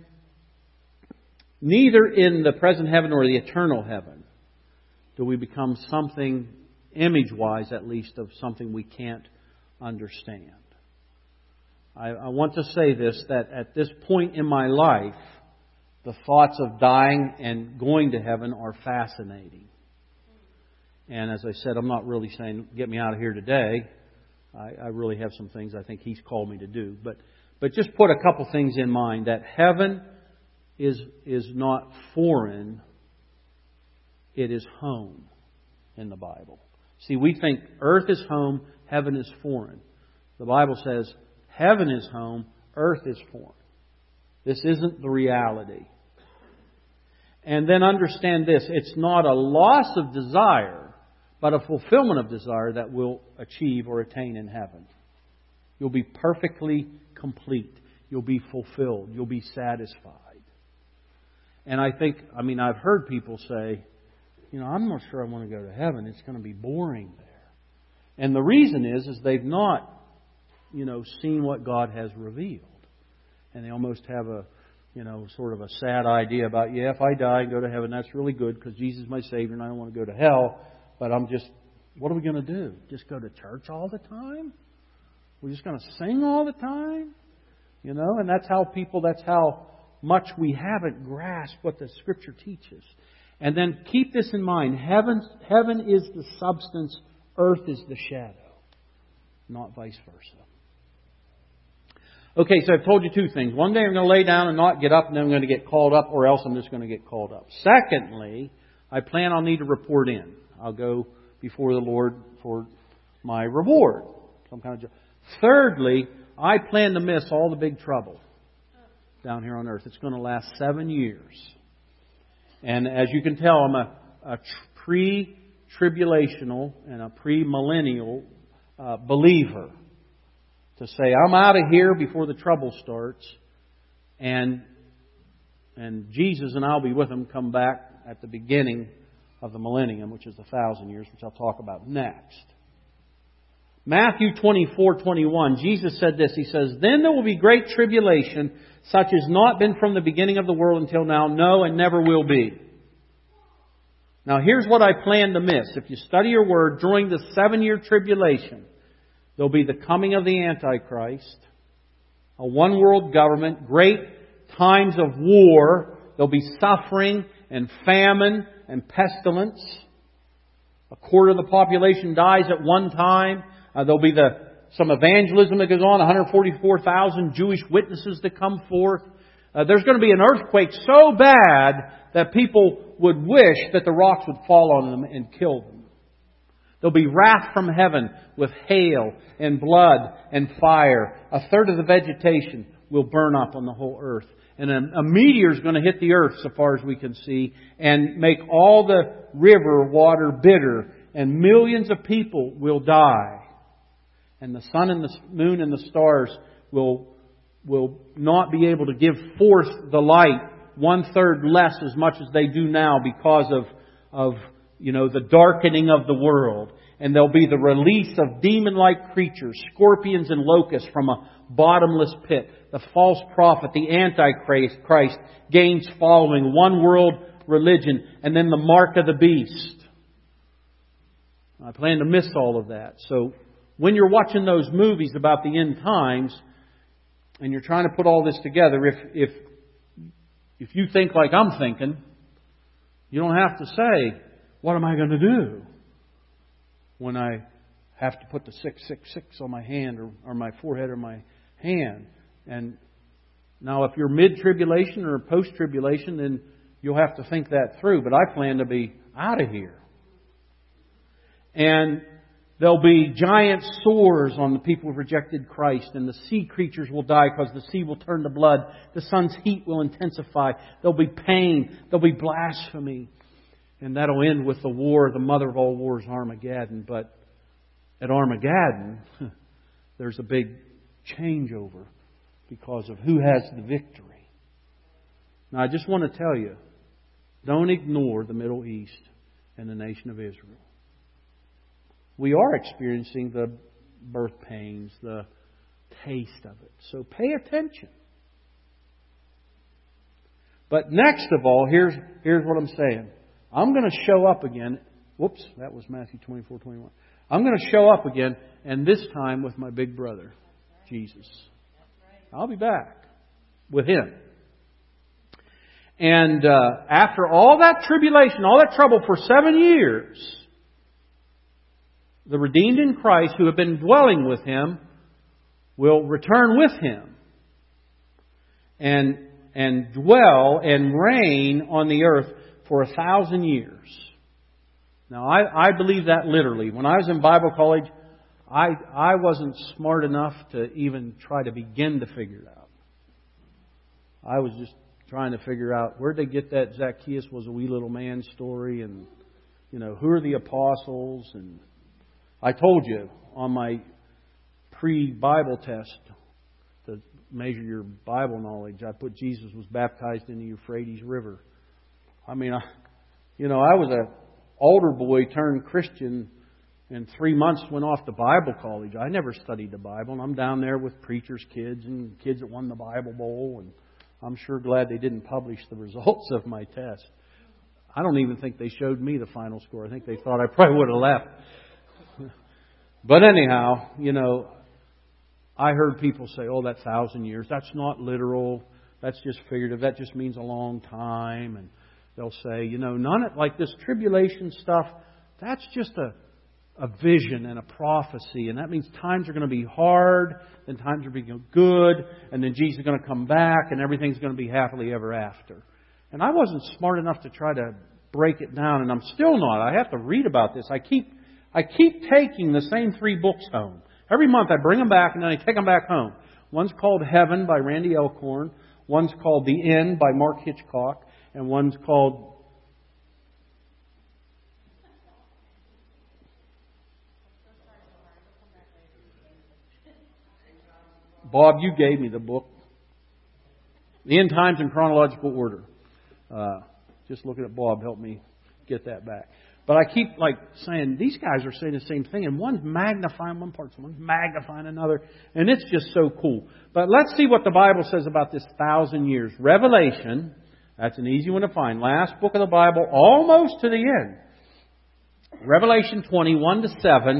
neither in the present heaven or the eternal heaven do we become something, image-wise at least, of something we can't understand. I want to say this, that at this point in my life, the thoughts of dying and going to heaven are fascinating. And as I said, I'm not really saying, get me out of here today. I really have some things I think He's called me to do. But just put a couple things in mind, that heaven is not foreign, it is home in the Bible. See, we think earth is home, heaven is foreign. The Bible says heaven is home, earth is foreign. This isn't the reality. And then understand this, it's not a loss of desire, but a fulfillment of desire that we'll achieve or attain in heaven. You'll be perfectly complete. You'll be fulfilled. You'll be satisfied. And I've heard people say, I'm not sure I want to go to heaven. It's going to be boring there. And the reason is they've not, seen what God has revealed. And they almost have a, sort of a sad idea about, if I die and go to heaven, that's really good because Jesus is my Savior and I don't want to go to hell. But what are we going to do? Just go to church all the time? We're just going to sing all the time? And that's how much we haven't grasped what the Scripture teaches. And then keep this in mind. Heaven is the substance, earth is the shadow. Not vice versa. Okay, so I've told you two things. One day I'm going to lay down and not get up, and then I'm going to get called up, or else I'm just going to get called up. Secondly, I plan I'll need to report in. I'll go before the Lord for my reward. Some kind of job. Thirdly, I plan to miss all the big trouble down here on earth. It's going to last 7 years. And as you can tell, I'm a pre-tribulational and a pre-millennial believer. To say, I'm out of here before the trouble starts. And Jesus and I'll be with Him come back at the beginning of the millennium, which is 1,000 years, which I'll talk about next. Matthew 24:21, Jesus said this. He says, then there will be great tribulation, such as not been from the beginning of the world until now, no, and never will be. Now here's what I plan to miss. If you study your Word during the 7-year tribulation, There'll be the coming of the Antichrist, a one world government, great times of war. There'll be suffering and famine and pestilence. A quarter of the population dies at one time. There'll be some evangelism that goes on, 144,000 Jewish witnesses that come forth. There's going to be an earthquake so bad that people would wish that the rocks would fall on them and kill them. There'll be wrath from heaven with hail and blood and fire. A third of the vegetation will burn up on the whole earth. And a meteor is going to hit the earth so far as we can see and make all the river water bitter. And millions of people will die. And the sun and the moon and the stars will not be able to give forth the light 1/3 less as much as they do now because of the darkening of the world. And there'll be the release of demon-like creatures, scorpions and locusts from a bottomless pit. The false prophet, the Antichrist, gains following, one world religion, and then the mark of the beast. I plan to miss all of that. So when you're watching those movies about the end times, and you're trying to put all this together, if you think like I'm thinking, you don't have to say, what am I going to do when I have to put the 666 on my hand or my forehead or my hand? And now if you're mid-tribulation or post-tribulation, then you'll have to think that through. But I plan to be out of here. And there'll be giant sores on the people who've rejected Christ. And the sea creatures will die because the sea will turn to blood. The sun's heat will intensify. There'll be pain. There'll be blasphemy. And that'll end with the war, the mother of all wars, Armageddon. But at Armageddon, there's a big changeover because of who has the victory. Now, I just want to tell you, don't ignore the Middle East and the nation of Israel. We are experiencing the birth pains, the taste of it. So pay attention. But next of all, here's what I'm saying. I'm going to show up again. Whoops, that was Matthew 24:21. I'm going to show up again, and this time with my big brother, Jesus. I'll be back with Him. And after all that tribulation, all that trouble for 7 years, the redeemed in Christ who have been dwelling with Him will return with Him and dwell and reign on the earth for 1,000 years. Now, I believe that literally. When I was in Bible college, I wasn't smart enough to even try to begin to figure it out. I was just trying to figure out where'd they get that Zacchaeus was a wee little man story, and who are the apostles. And I told you on my pre-Bible test to measure your Bible knowledge, I put Jesus was baptized in the Euphrates River. I mean, I was an altar boy turned Christian, and 3 months went off to Bible college. I never studied the Bible, and I'm down there with preachers' kids and kids that won the Bible Bowl, and I'm sure glad they didn't publish the results of my test. I don't even think they showed me the final score. I think they thought I probably would have left. But anyhow, I heard people say, oh, that 1,000 years, that's not literal. That's just figurative. That just means a long time. And they'll say, none of like this tribulation stuff, that's just a vision and a prophecy. And that means times are going to be hard, then times are going to be good, and then Jesus is going to come back, and everything's going to be happily ever after. And I wasn't smart enough to try to break it down, and I'm still not. I have to read about this. I keep taking the same 3 books home. Every month I bring them back, and then I take them back home. One's called Heaven by Randy Elkhorn. One's called The End by Mark Hitchcock. And one's called Bob, you gave me the book. The End Times in Chronological Order. Just looking at Bob helped me get that back. But I keep saying, these guys are saying the same thing, and one's magnifying one part, one's magnifying another, and it's just so cool. But let's see what the Bible says about this 1,000 years. Revelation, that's an easy one to find. Last book of the Bible, almost to the end. Revelation 21-7.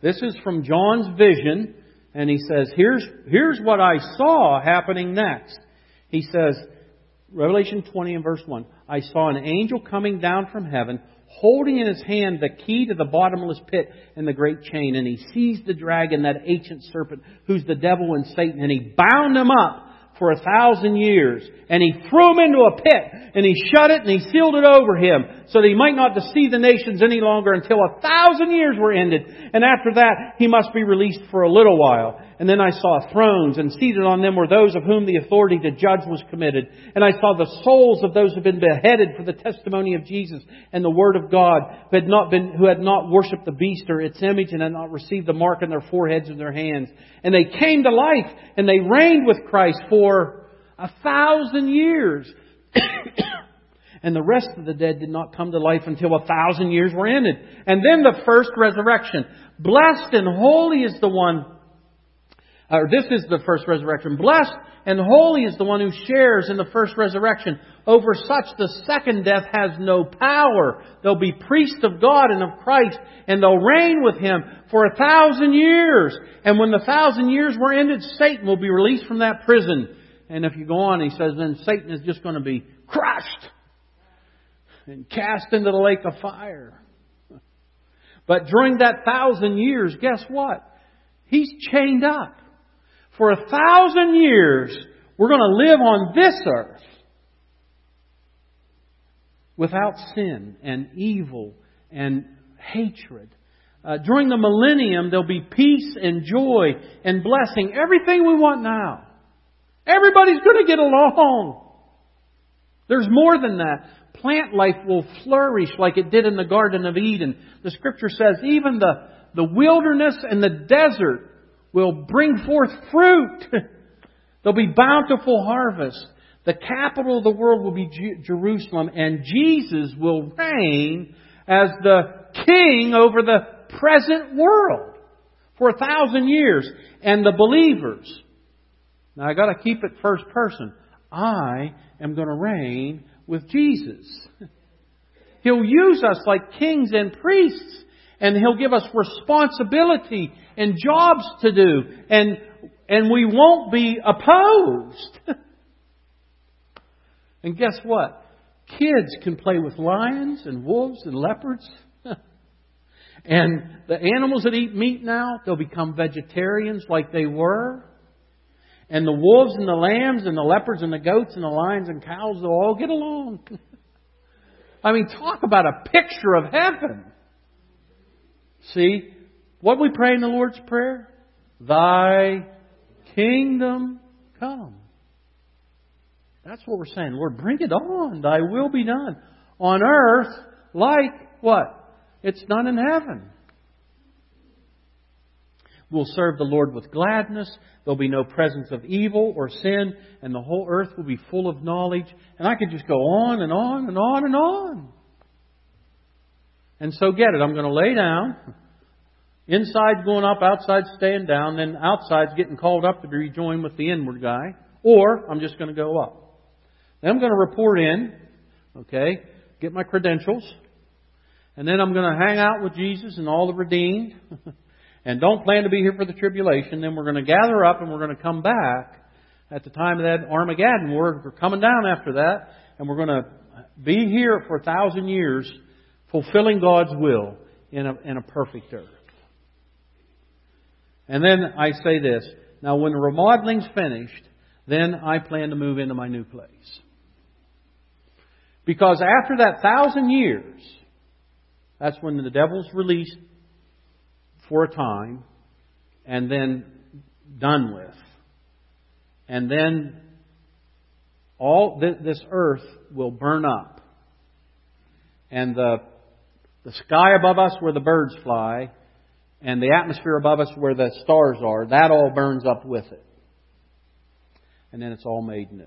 This is from John's vision. And he says, here's what I saw happening next. He says, Revelation 20 and verse 1, I saw an angel coming down from heaven, holding in his hand the key to the bottomless pit and the great chain. And he seized the dragon, that ancient serpent, who's the devil and Satan, and he bound him up for 1,000 years. And he threw him into a pit, and he shut it, and he sealed it over him, so that he might not deceive the nations any longer until 1,000 years were ended. And after that, he must be released for a little while. And then I saw thrones, and seated on them were those of whom the authority to judge was committed. And I saw the souls of those who had been beheaded for the testimony of Jesus and the Word of God, who had not worshipped the beast or its image, and had not received the mark on their foreheads or their hands. And they came to life, and they reigned with Christ for 1,000 years. And the rest of the dead did not come to life until 1,000 years were ended. And then the first resurrection. Blessed and holy is the one, this is the first resurrection. Blessed and holy is the one who shares in the first resurrection. Over such the second death has no power. They'll be priests of God and of Christ, and they'll reign with Him for 1,000 years. And when the 1,000 years were ended, Satan will be released from that prison. And if you go on, he says, then Satan is just going to be crushed and cast into the lake of fire. But during that 1,000 years, guess what? He's chained up. For 1,000 years, we're going to live on this earth without sin and evil and hatred. During the millennium, there'll be peace and joy and blessing. Everything we want now. Everybody's going to get along. There's more than that. Plant life will flourish like it did in the Garden of Eden. The Scripture says even the wilderness and the desert will bring forth fruit. There'll be bountiful harvest. The capital of the world will be Jerusalem, and Jesus will reign as the king over the present world for 1,000 years. And the believers, now I got to keep it first person. I am going to reign with Jesus. He'll use us like kings and priests. And He'll give us responsibility and jobs to do. And we won't be opposed. And guess what? Kids can play with lions and wolves and leopards. And the animals that eat meat now, they'll become vegetarians like they were. And the wolves and the lambs and the leopards and the goats and the lions and cows, they'll all get along. I mean, talk about a picture of heaven. See, what we pray in the Lord's Prayer? Thy kingdom come. That's what we're saying. Lord, bring it on. Thy will be done. On earth, like what? It's done in heaven. We'll serve the Lord with gladness. There'll be no presence of evil or sin. And the whole earth will be full of knowledge. And I could just go on and on and on and on. And so get it. I'm going to lay down. Inside going up, outside staying down. Then outside's getting called up to be rejoined with the inward guy. Or I'm just going to go up. Then I'm going to report in. Okay. Get my credentials. And then I'm going to hang out with Jesus and all the redeemed. And don't plan to be here for the tribulation. Then we're going to gather up and we're going to come back at the time of that Armageddon. We're coming down after that. And we're going to be here for 1,000 years fulfilling God's will in a perfect earth. And then I say this. Now when the remodeling's finished, then I plan to move into my new place. Because after that 1,000 years, that's when the devil's released for a time and then done with. And then all this earth will burn up. And the sky above us where the birds fly and the atmosphere above us where the stars are, that all burns up with it. And then it's all made new.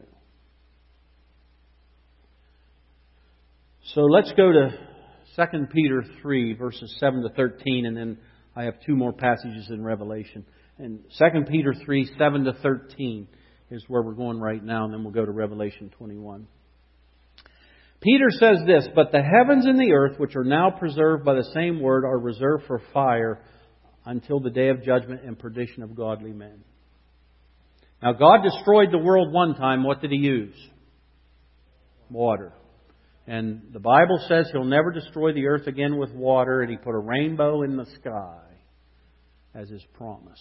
So let's go to 2 Peter 3, verses 7 to 13, and then I have two more passages in Revelation. And 2 Peter 3, 7 to 13 is where we're going right now, and then we'll go to Revelation 21. Peter says this, "But the heavens and the earth, which are now preserved by the same word, are reserved for fire, until the day of judgment and perdition of godly men. Now God destroyed the world one time. What did He use? Water. And the Bible says He'll never destroy the earth again with water, and He put a rainbow in the sky as His promise.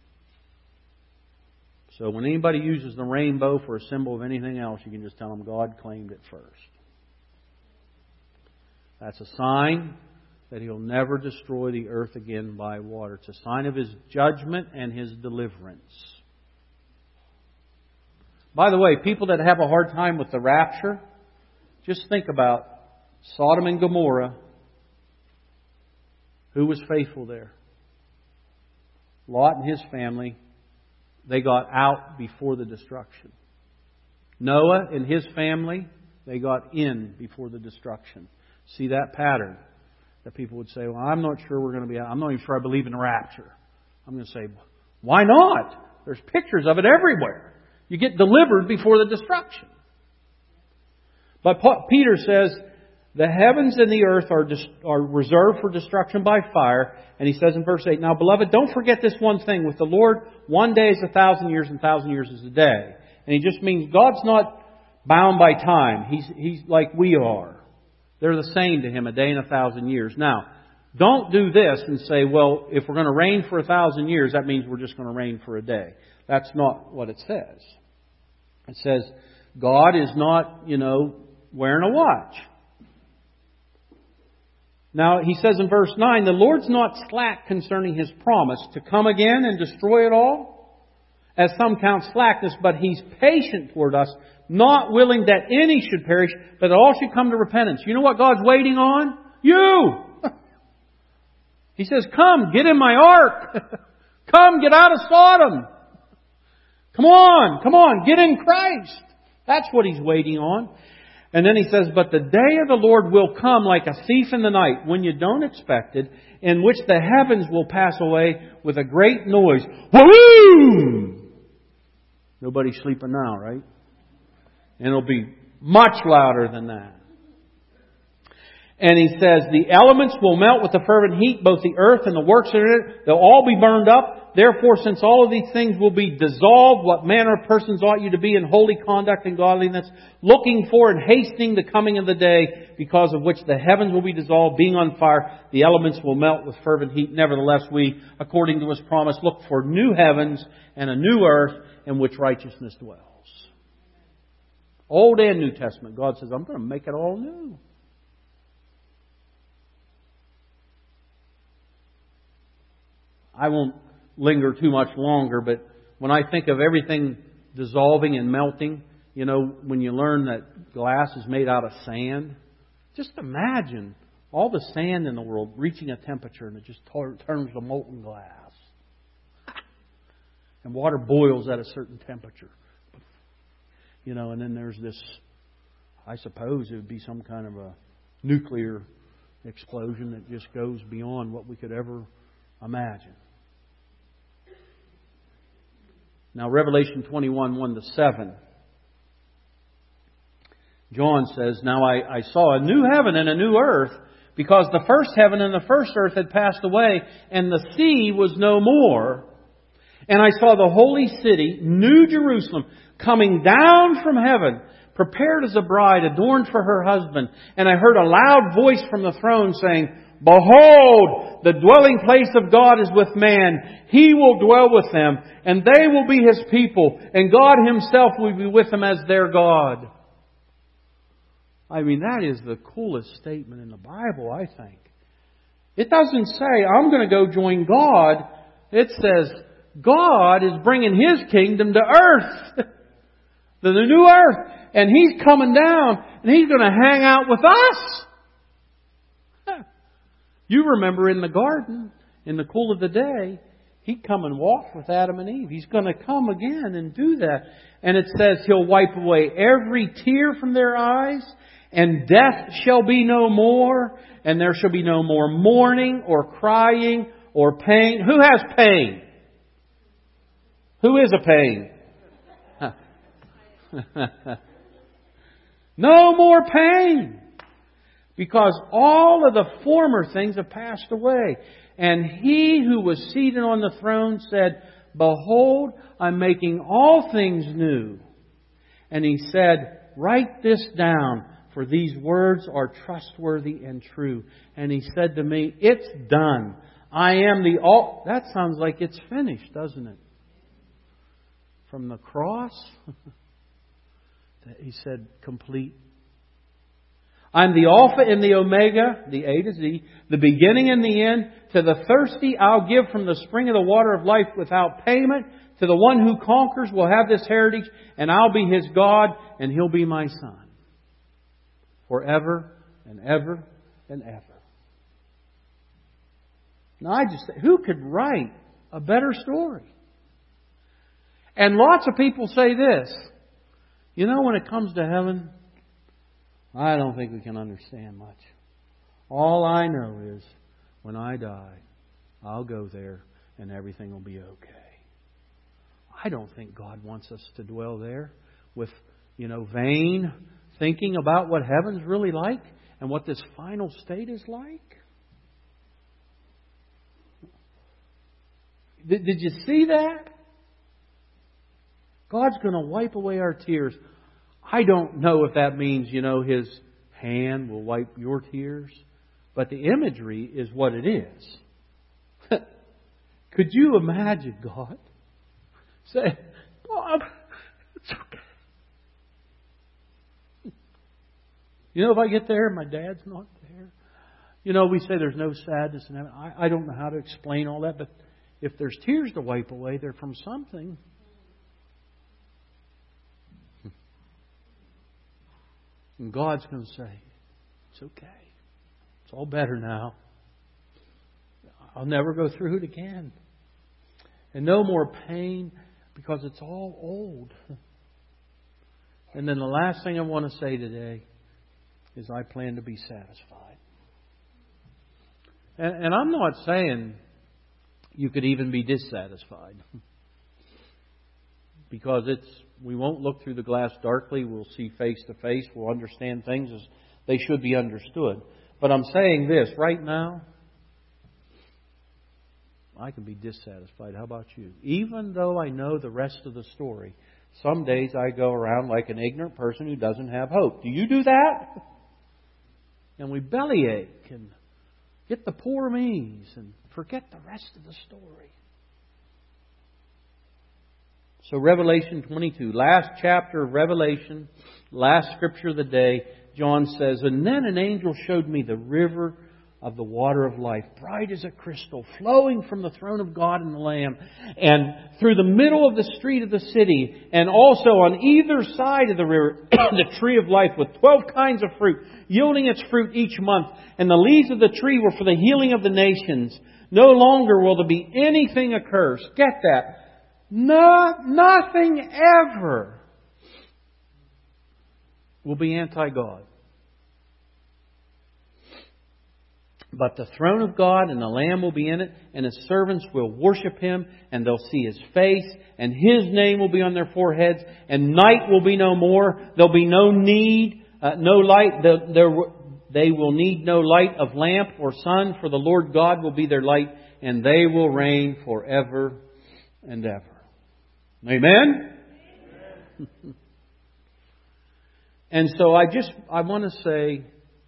So when anybody uses the rainbow for a symbol of anything else, you can just tell them God claimed it first. That's a sign that He'll never destroy the earth again by water. It's a sign of His judgment and His deliverance. By the way, people that have a hard time with the rapture, just think about Sodom and Gomorrah. Who was faithful there? Lot and his family. They got out before the destruction. Noah and his family, they got in before the destruction. See that pattern? That people would say, well, I'm not sure we're going to be out. I'm not even sure I believe in the rapture. I'm going to say, why not? There's pictures of it everywhere. You get delivered before the destruction. But Peter says, the heavens and the earth are reserved for destruction by fire. And he says in verse 8, now, beloved, don't forget this one thing. With the Lord, one day is 1,000 years, and 1,000 years is a day. And he just means God's not bound by time. He's like we are. They're the same to Him, a day and 1,000 years. Now, don't do this and say, well, if we're going to reign for 1,000 years, that means we're just going to reign for a day. That's not what it says. It says God is not, wearing a watch. Now, he says in verse 9, the Lord's not slack concerning His promise to come again and destroy it all, as some count slackness, but He's patient toward us, not willing that any should perish, but that all should come to repentance. You know what God's waiting on? You! He says, come, get in my ark. Come, get out of Sodom. Come on, get in Christ. That's what He's waiting on. And then he says, but the day of the Lord will come like a thief in the night, when you don't expect it, in which the heavens will pass away with a great noise. Woo! Nobody's sleeping now, right? And it'll be much louder than that. And he says, the elements will melt with the fervent heat, both the earth and the works in it. They'll all be burned up. Therefore, since all of these things will be dissolved, what manner of persons ought you to be in holy conduct and godliness, looking for and hastening the coming of the day, because of which the heavens will be dissolved, being on fire, the elements will melt with fervent heat. Nevertheless, we, according to His promise, look for new heavens and a new earth in which righteousness dwells. Old and New Testament, God says, I'm going to make it all new. I won't linger too much longer, but when I think of everything dissolving and melting, when you learn that glass is made out of sand, just imagine all the sand in the world reaching a temperature and it just turns to molten glass. And water boils at a certain temperature. And then there's this, I suppose it would be some kind of a nuclear explosion that just goes beyond what we could ever imagine. Now, Revelation 21, 1-7. John says, now I saw a new heaven and a new earth, because the first heaven and the first earth had passed away, and the sea was no more. And I saw the holy city, New Jerusalem, coming down from heaven, prepared as a bride, adorned for her husband. And I heard a loud voice from the throne saying, behold, the dwelling place of God is with man. He will dwell with them, and they will be His people, and God Himself will be with them as their God. I mean, that is the coolest statement in the Bible, I think. It doesn't say, I'm going to go join God. It says, God is bringing His kingdom to earth. The new earth. And He's coming down, and He's going to hang out with us. You remember in the garden, in the cool of the day, He'd come and walk with Adam and Eve. He's going to come again and do that. And it says He'll wipe away every tear from their eyes, and death shall be no more, and there shall be no more mourning or crying or pain. Who has pain? Who is a pain? No more pain. Because all of the former things have passed away. And He who was seated on the throne said, Behold, I'm making all things new. And He said, Write this down, for these words are trustworthy and true. And He said to me, It's done. I am the all... That sounds like it's finished, doesn't it? From the cross, He said, complete. I'm the Alpha and the Omega, the A to Z, the beginning and the end. To the thirsty I'll give from the spring of the water of life without payment. To the one who conquers will have this heritage, and I'll be his God, and he'll be my son. Forever and ever and ever. Now who could write a better story? And lots of people say this, when it comes to heaven, I don't think we can understand much. All I know is when I die, I'll go there and everything will be okay. I don't think God wants us to dwell there with, vain thinking about what heaven's really like and what this final state is like. Did you see that? God's going to wipe away our tears. I don't know if that means, His hand will wipe your tears. But the imagery is what it is. Could you imagine God say, Bob, it's okay. If I get there and my dad's not there. We say there's no sadness in heaven. I don't know how to explain all that. But if there's tears to wipe away, they're from something. And God's going to say, it's okay. It's all better now. I'll never go through it again. And no more pain because it's all old. And then the last thing I want to say today is I plan to be satisfied. And I'm not saying you could even be dissatisfied. Because we won't look through the glass darkly. We'll see face to face. We'll understand things as they should be understood. But I'm saying this right now. I can be dissatisfied. How about you? Even though I know the rest of the story, some days I go around like an ignorant person who doesn't have hope. Do you do that? And we bellyache and get the poor me's and forget the rest of the story. So Revelation 22, last chapter of Revelation, last scripture of the day, John says, And then an angel showed me the river of the water of life, bright as a crystal, flowing from the throne of God and the Lamb, and through the middle of the street of the city, and also on either side of the river, the tree of life with 12 kinds of fruit, yielding its fruit each month. And the leaves of the tree were for the healing of the nations. No longer will there be anything accursed. Get that. Nothing ever will be anti-God. But the throne of God and the Lamb will be in it, and His servants will worship Him, and they'll see His face, and His name will be on their foreheads, and night will be no more. There'll be no need, no light. They will need no light of lamp or sun, for the Lord God will be their light, and they will reign forever and ever. Amen? Amen. And so I want to say,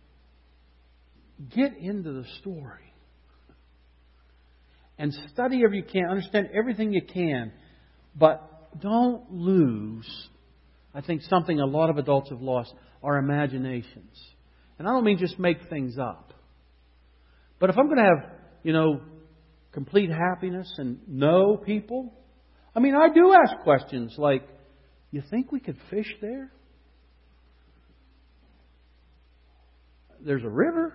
get into the story. And study every you can. Understand everything you can. But don't lose, I think, something a lot of adults have lost, our imaginations. And I don't mean just make things up. But if I'm going to have, complete happiness and know people, I do ask questions like, you think we could fish there? There's a river.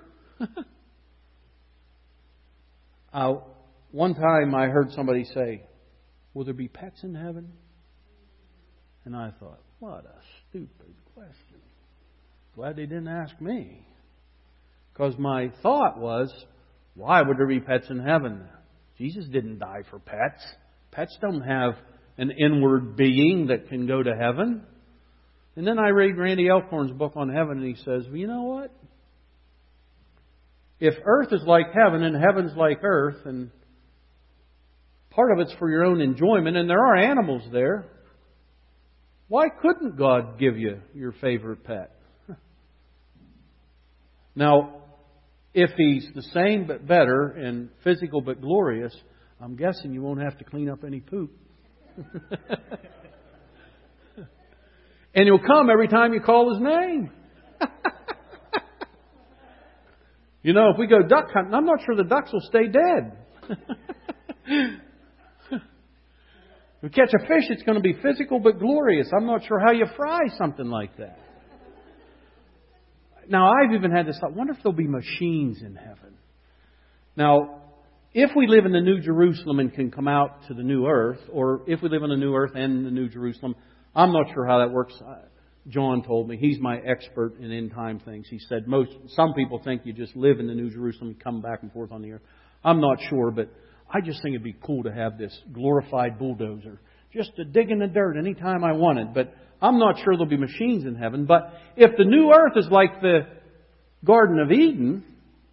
One time I heard somebody say, will there be pets in heaven? And I thought, what a stupid question. Glad they didn't ask me. Because my thought was, why would there be pets in heaven? Jesus didn't die for pets. Pets don't have an inward being that can go to heaven. And then I read Randy Elkhorn's book on heaven, and he says, well, you know what? if earth is like heaven and heaven's like earth, and part of it's for your own enjoyment, and there are animals there, why couldn't God give you your favorite pet? Now, if He's the same but better and physical but glorious, I'm guessing you won't have to clean up any poop. And He'll come every time you call His name. You know, if we go duck hunting, I'm not sure the ducks will stay dead. If we catch a fish, it's going to be physical but glorious. I'm not sure how you fry something like that. Now, I've even had this thought, I wonder if there'll be machines in heaven. Now, if we live in the New Jerusalem and can come out to the new earth, or if we live on the new earth and the New Jerusalem, I'm not sure how that works. John told me. He's my expert in end time things. He said some people think you just live in the New Jerusalem and come back and forth on the earth. I'm not sure, but I just think it'd be cool to have this glorified bulldozer just to dig in the dirt anytime I wanted. But I'm not sure there'll be machines in heaven. But if the new earth is like the Garden of Eden,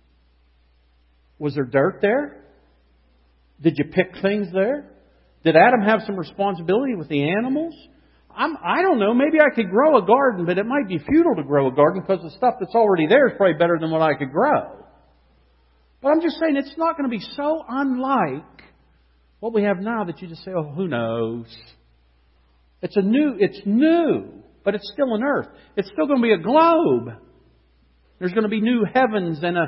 was there dirt there? Did you pick things there? Did Adam have some responsibility with the animals? I don't know. Maybe I could grow a garden, but it might be futile to grow a garden because the stuff that's already there is probably better than what I could grow. But I'm just saying it's not going to be so unlike what we have now that you just say, oh, who knows? It's new, but it's still an earth. It's still going to be a globe. There's going to be new heavens and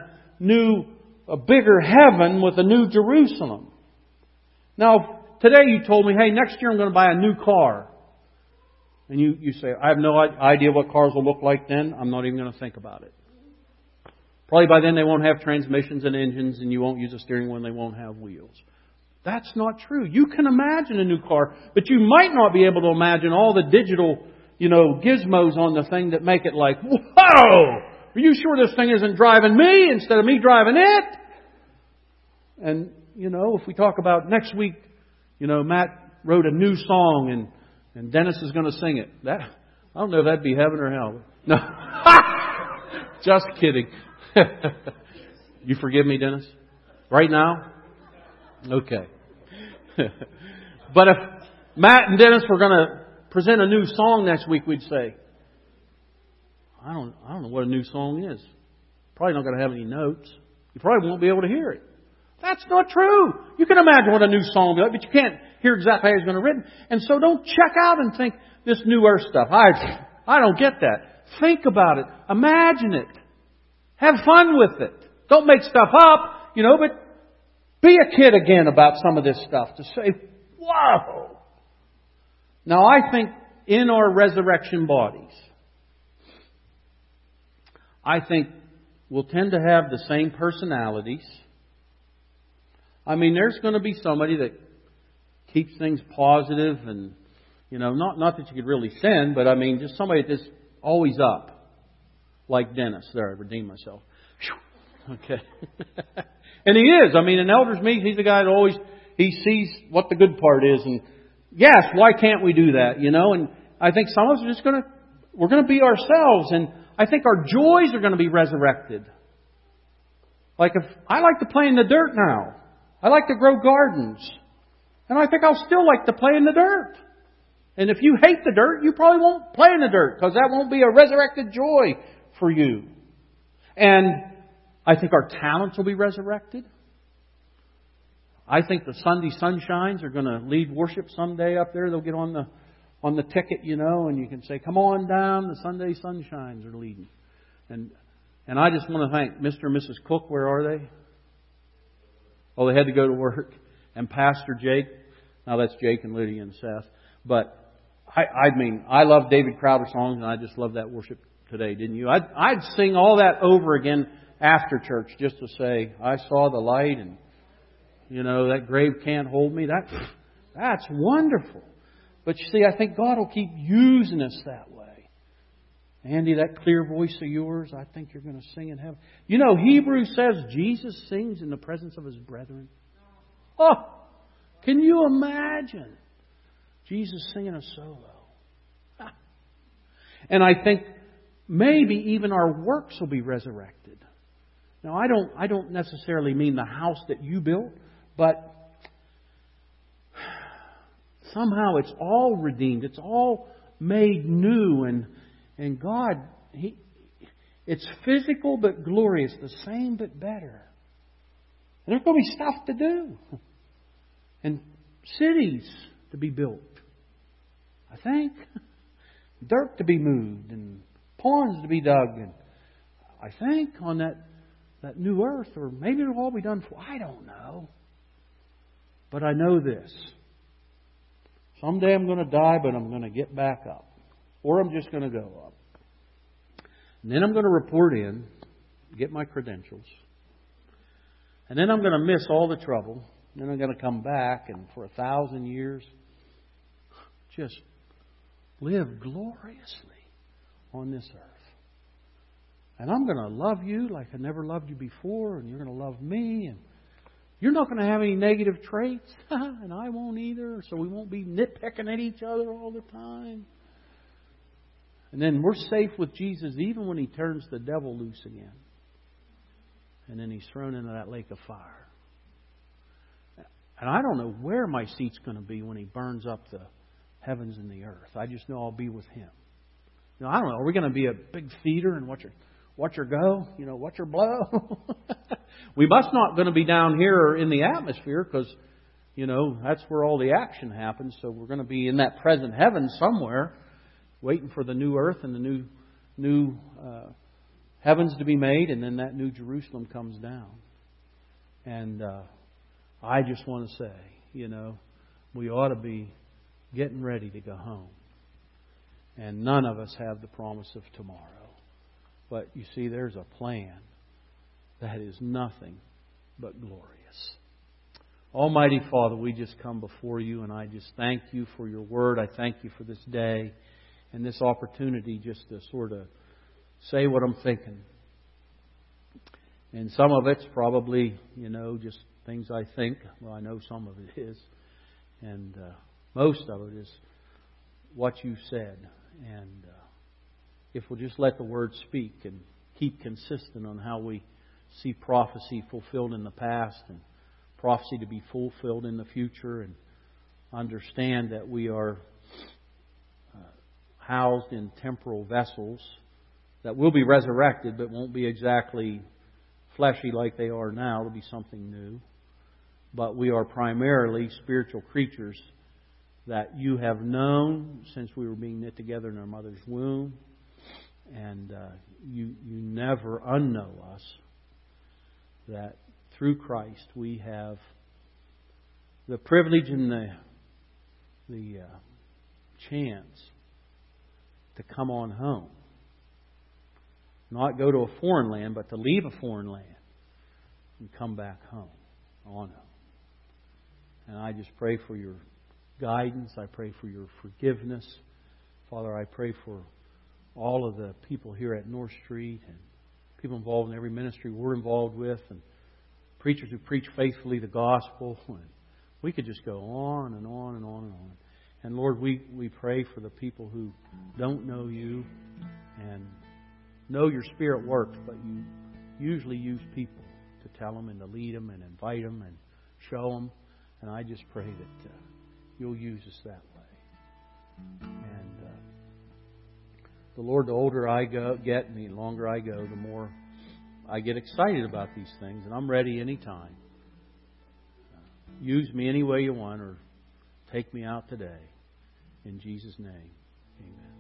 a bigger heaven with a new Jerusalem. Now, today you told me, hey, next year I'm going to buy a new car. And you say, I have no idea what cars will look like then. I'm not even going to think about it. Probably by then they won't have transmissions and engines, and you won't use a steering wheel and they won't have wheels. That's not true. You can imagine a new car, but you might not be able to imagine all the digital, gizmos on the thing that make it like, whoa! Are you sure this thing isn't driving me instead of me driving it? And, if we talk about next week, Matt wrote a new song and Dennis is going to sing it. I don't know if that'd be heaven or hell. No. Just kidding. You forgive me, Dennis? Right now? Okay. But if Matt and Dennis were going to present a new song next week, we'd say, I don't know what a new song is. Probably not going to have any notes. You probably won't be able to hear it. That's not true. You can imagine what a new song will be, but you can't hear exactly how it's going to be written. And so don't check out and think this new earth stuff. I don't get that. Think about it. Imagine it. Have fun with it. Don't make stuff up, but be a kid again about some of this stuff to say, whoa! Now I think in our resurrection bodies, I think we'll tend to have the same personalities. I mean, there's going to be somebody that keeps things positive and, not that you could really sin, but I mean, just somebody that's always up. Like Dennis. There, I redeemed myself. Okay. And he is. I mean, in elders meet, he's the guy that he sees what the good part is. And yes, why can't we do that? And I think some of us are just we're going to be ourselves. And I think our joys are going to be resurrected. Like I like to play in the dirt now. I like to grow gardens. And I think I'll still like to play in the dirt. And if you hate the dirt, you probably won't play in the dirt because that won't be a resurrected joy for you. And I think our talents will be resurrected. I think the Sunday sunshines are going to lead worship someday up there. They'll get on the ticket, and you can say, come on down, the Sunday sunshines are leading. And I just want to thank Mr. and Mrs. Cook. Where are they? Oh, they had to go to work. And Pastor Jake. Now that's Jake and Lydia and Seth. But I love David Crowder songs, and I just love that worship today, didn't you? I'd sing all that over again after church just to say, I saw the light and, that grave can't hold me. That's wonderful. But you see, I think God will keep using us that way. Andy, that clear voice of yours, I think you're going to sing in heaven. Hebrews says Jesus sings in the presence of His brethren. Oh, can you imagine Jesus singing a solo? And I think maybe even our works will be resurrected. Now, I don't necessarily mean the house that you built, but somehow it's all redeemed. It's all made new. And God, it's physical but glorious. The same but better. And there's going to be stuff to do. And cities to be built. I think. Dirt to be moved. And ponds to be dug. And I think on that new earth. Or maybe it'll all be done for. I don't know. But I know this. Someday I'm going to die, but I'm going to get back up. Or I'm just going to go up. And then I'm going to report in, get my credentials. And then I'm going to miss all the trouble. And then I'm going to come back and for 1,000 years, just live gloriously on this earth. And I'm going to love you like I never loved you before. And you're going to love me. And you're not going to have any negative traits. And I won't either. So we won't be nitpicking at each other all the time. And then we're safe with Jesus even when He turns the devil loose again. And then He's thrown into that lake of fire. And I don't know where my seat's going to be when He burns up the heavens and the earth. I just know I'll be with Him. You know, I don't know. Are we going to be a big feeder and watch her go? You know, watch her blow? We must not going to be down here in the atmosphere because, you know, that's where all the action happens. So we're going to be in that present heaven somewhere, waiting for the new earth and the new heavens to be made, and then that new Jerusalem comes down. And I just want to say, you know, we ought to be getting ready to go home. And none of us have the promise of tomorrow. But you see, there's a plan that is nothing but glorious. Almighty Father, we just come before You, and I just thank You for Your Word. I thank You for this day and this opportunity just to sort of say what I'm thinking. And some of it's probably, you know, just things I think. Well, I know some of it is. And most of it is what You said. And if we'll just let the Word speak and keep consistent on how we see prophecy fulfilled in the past and prophecy to be fulfilled in the future, and understand that we are housed in temporal vessels that will be resurrected but won't be exactly fleshy like they are now. It'll be something new. But we are primarily spiritual creatures that You have known since we were being knit together in our mother's womb. And you never unknow us. That through Christ we have the privilege and the chance to come on home. Not go to a foreign land, but to leave a foreign land and come back home, on home. And I just pray for Your guidance. I pray for Your forgiveness. Father, I pray for all of the people here at North Street and people involved in every ministry we're involved with, and preachers who preach faithfully the gospel. And we could just go on and on and on and on. And Lord, we pray for the people who don't know You and know Your Spirit works, but You usually use people to tell them and to lead them and invite them and show them. And I just pray that You'll use us that way. And the Lord, the older I get and the longer I go, the more I get excited about these things. And I'm ready anytime. Use me any way You want, or take me out today. In Jesus' name, amen.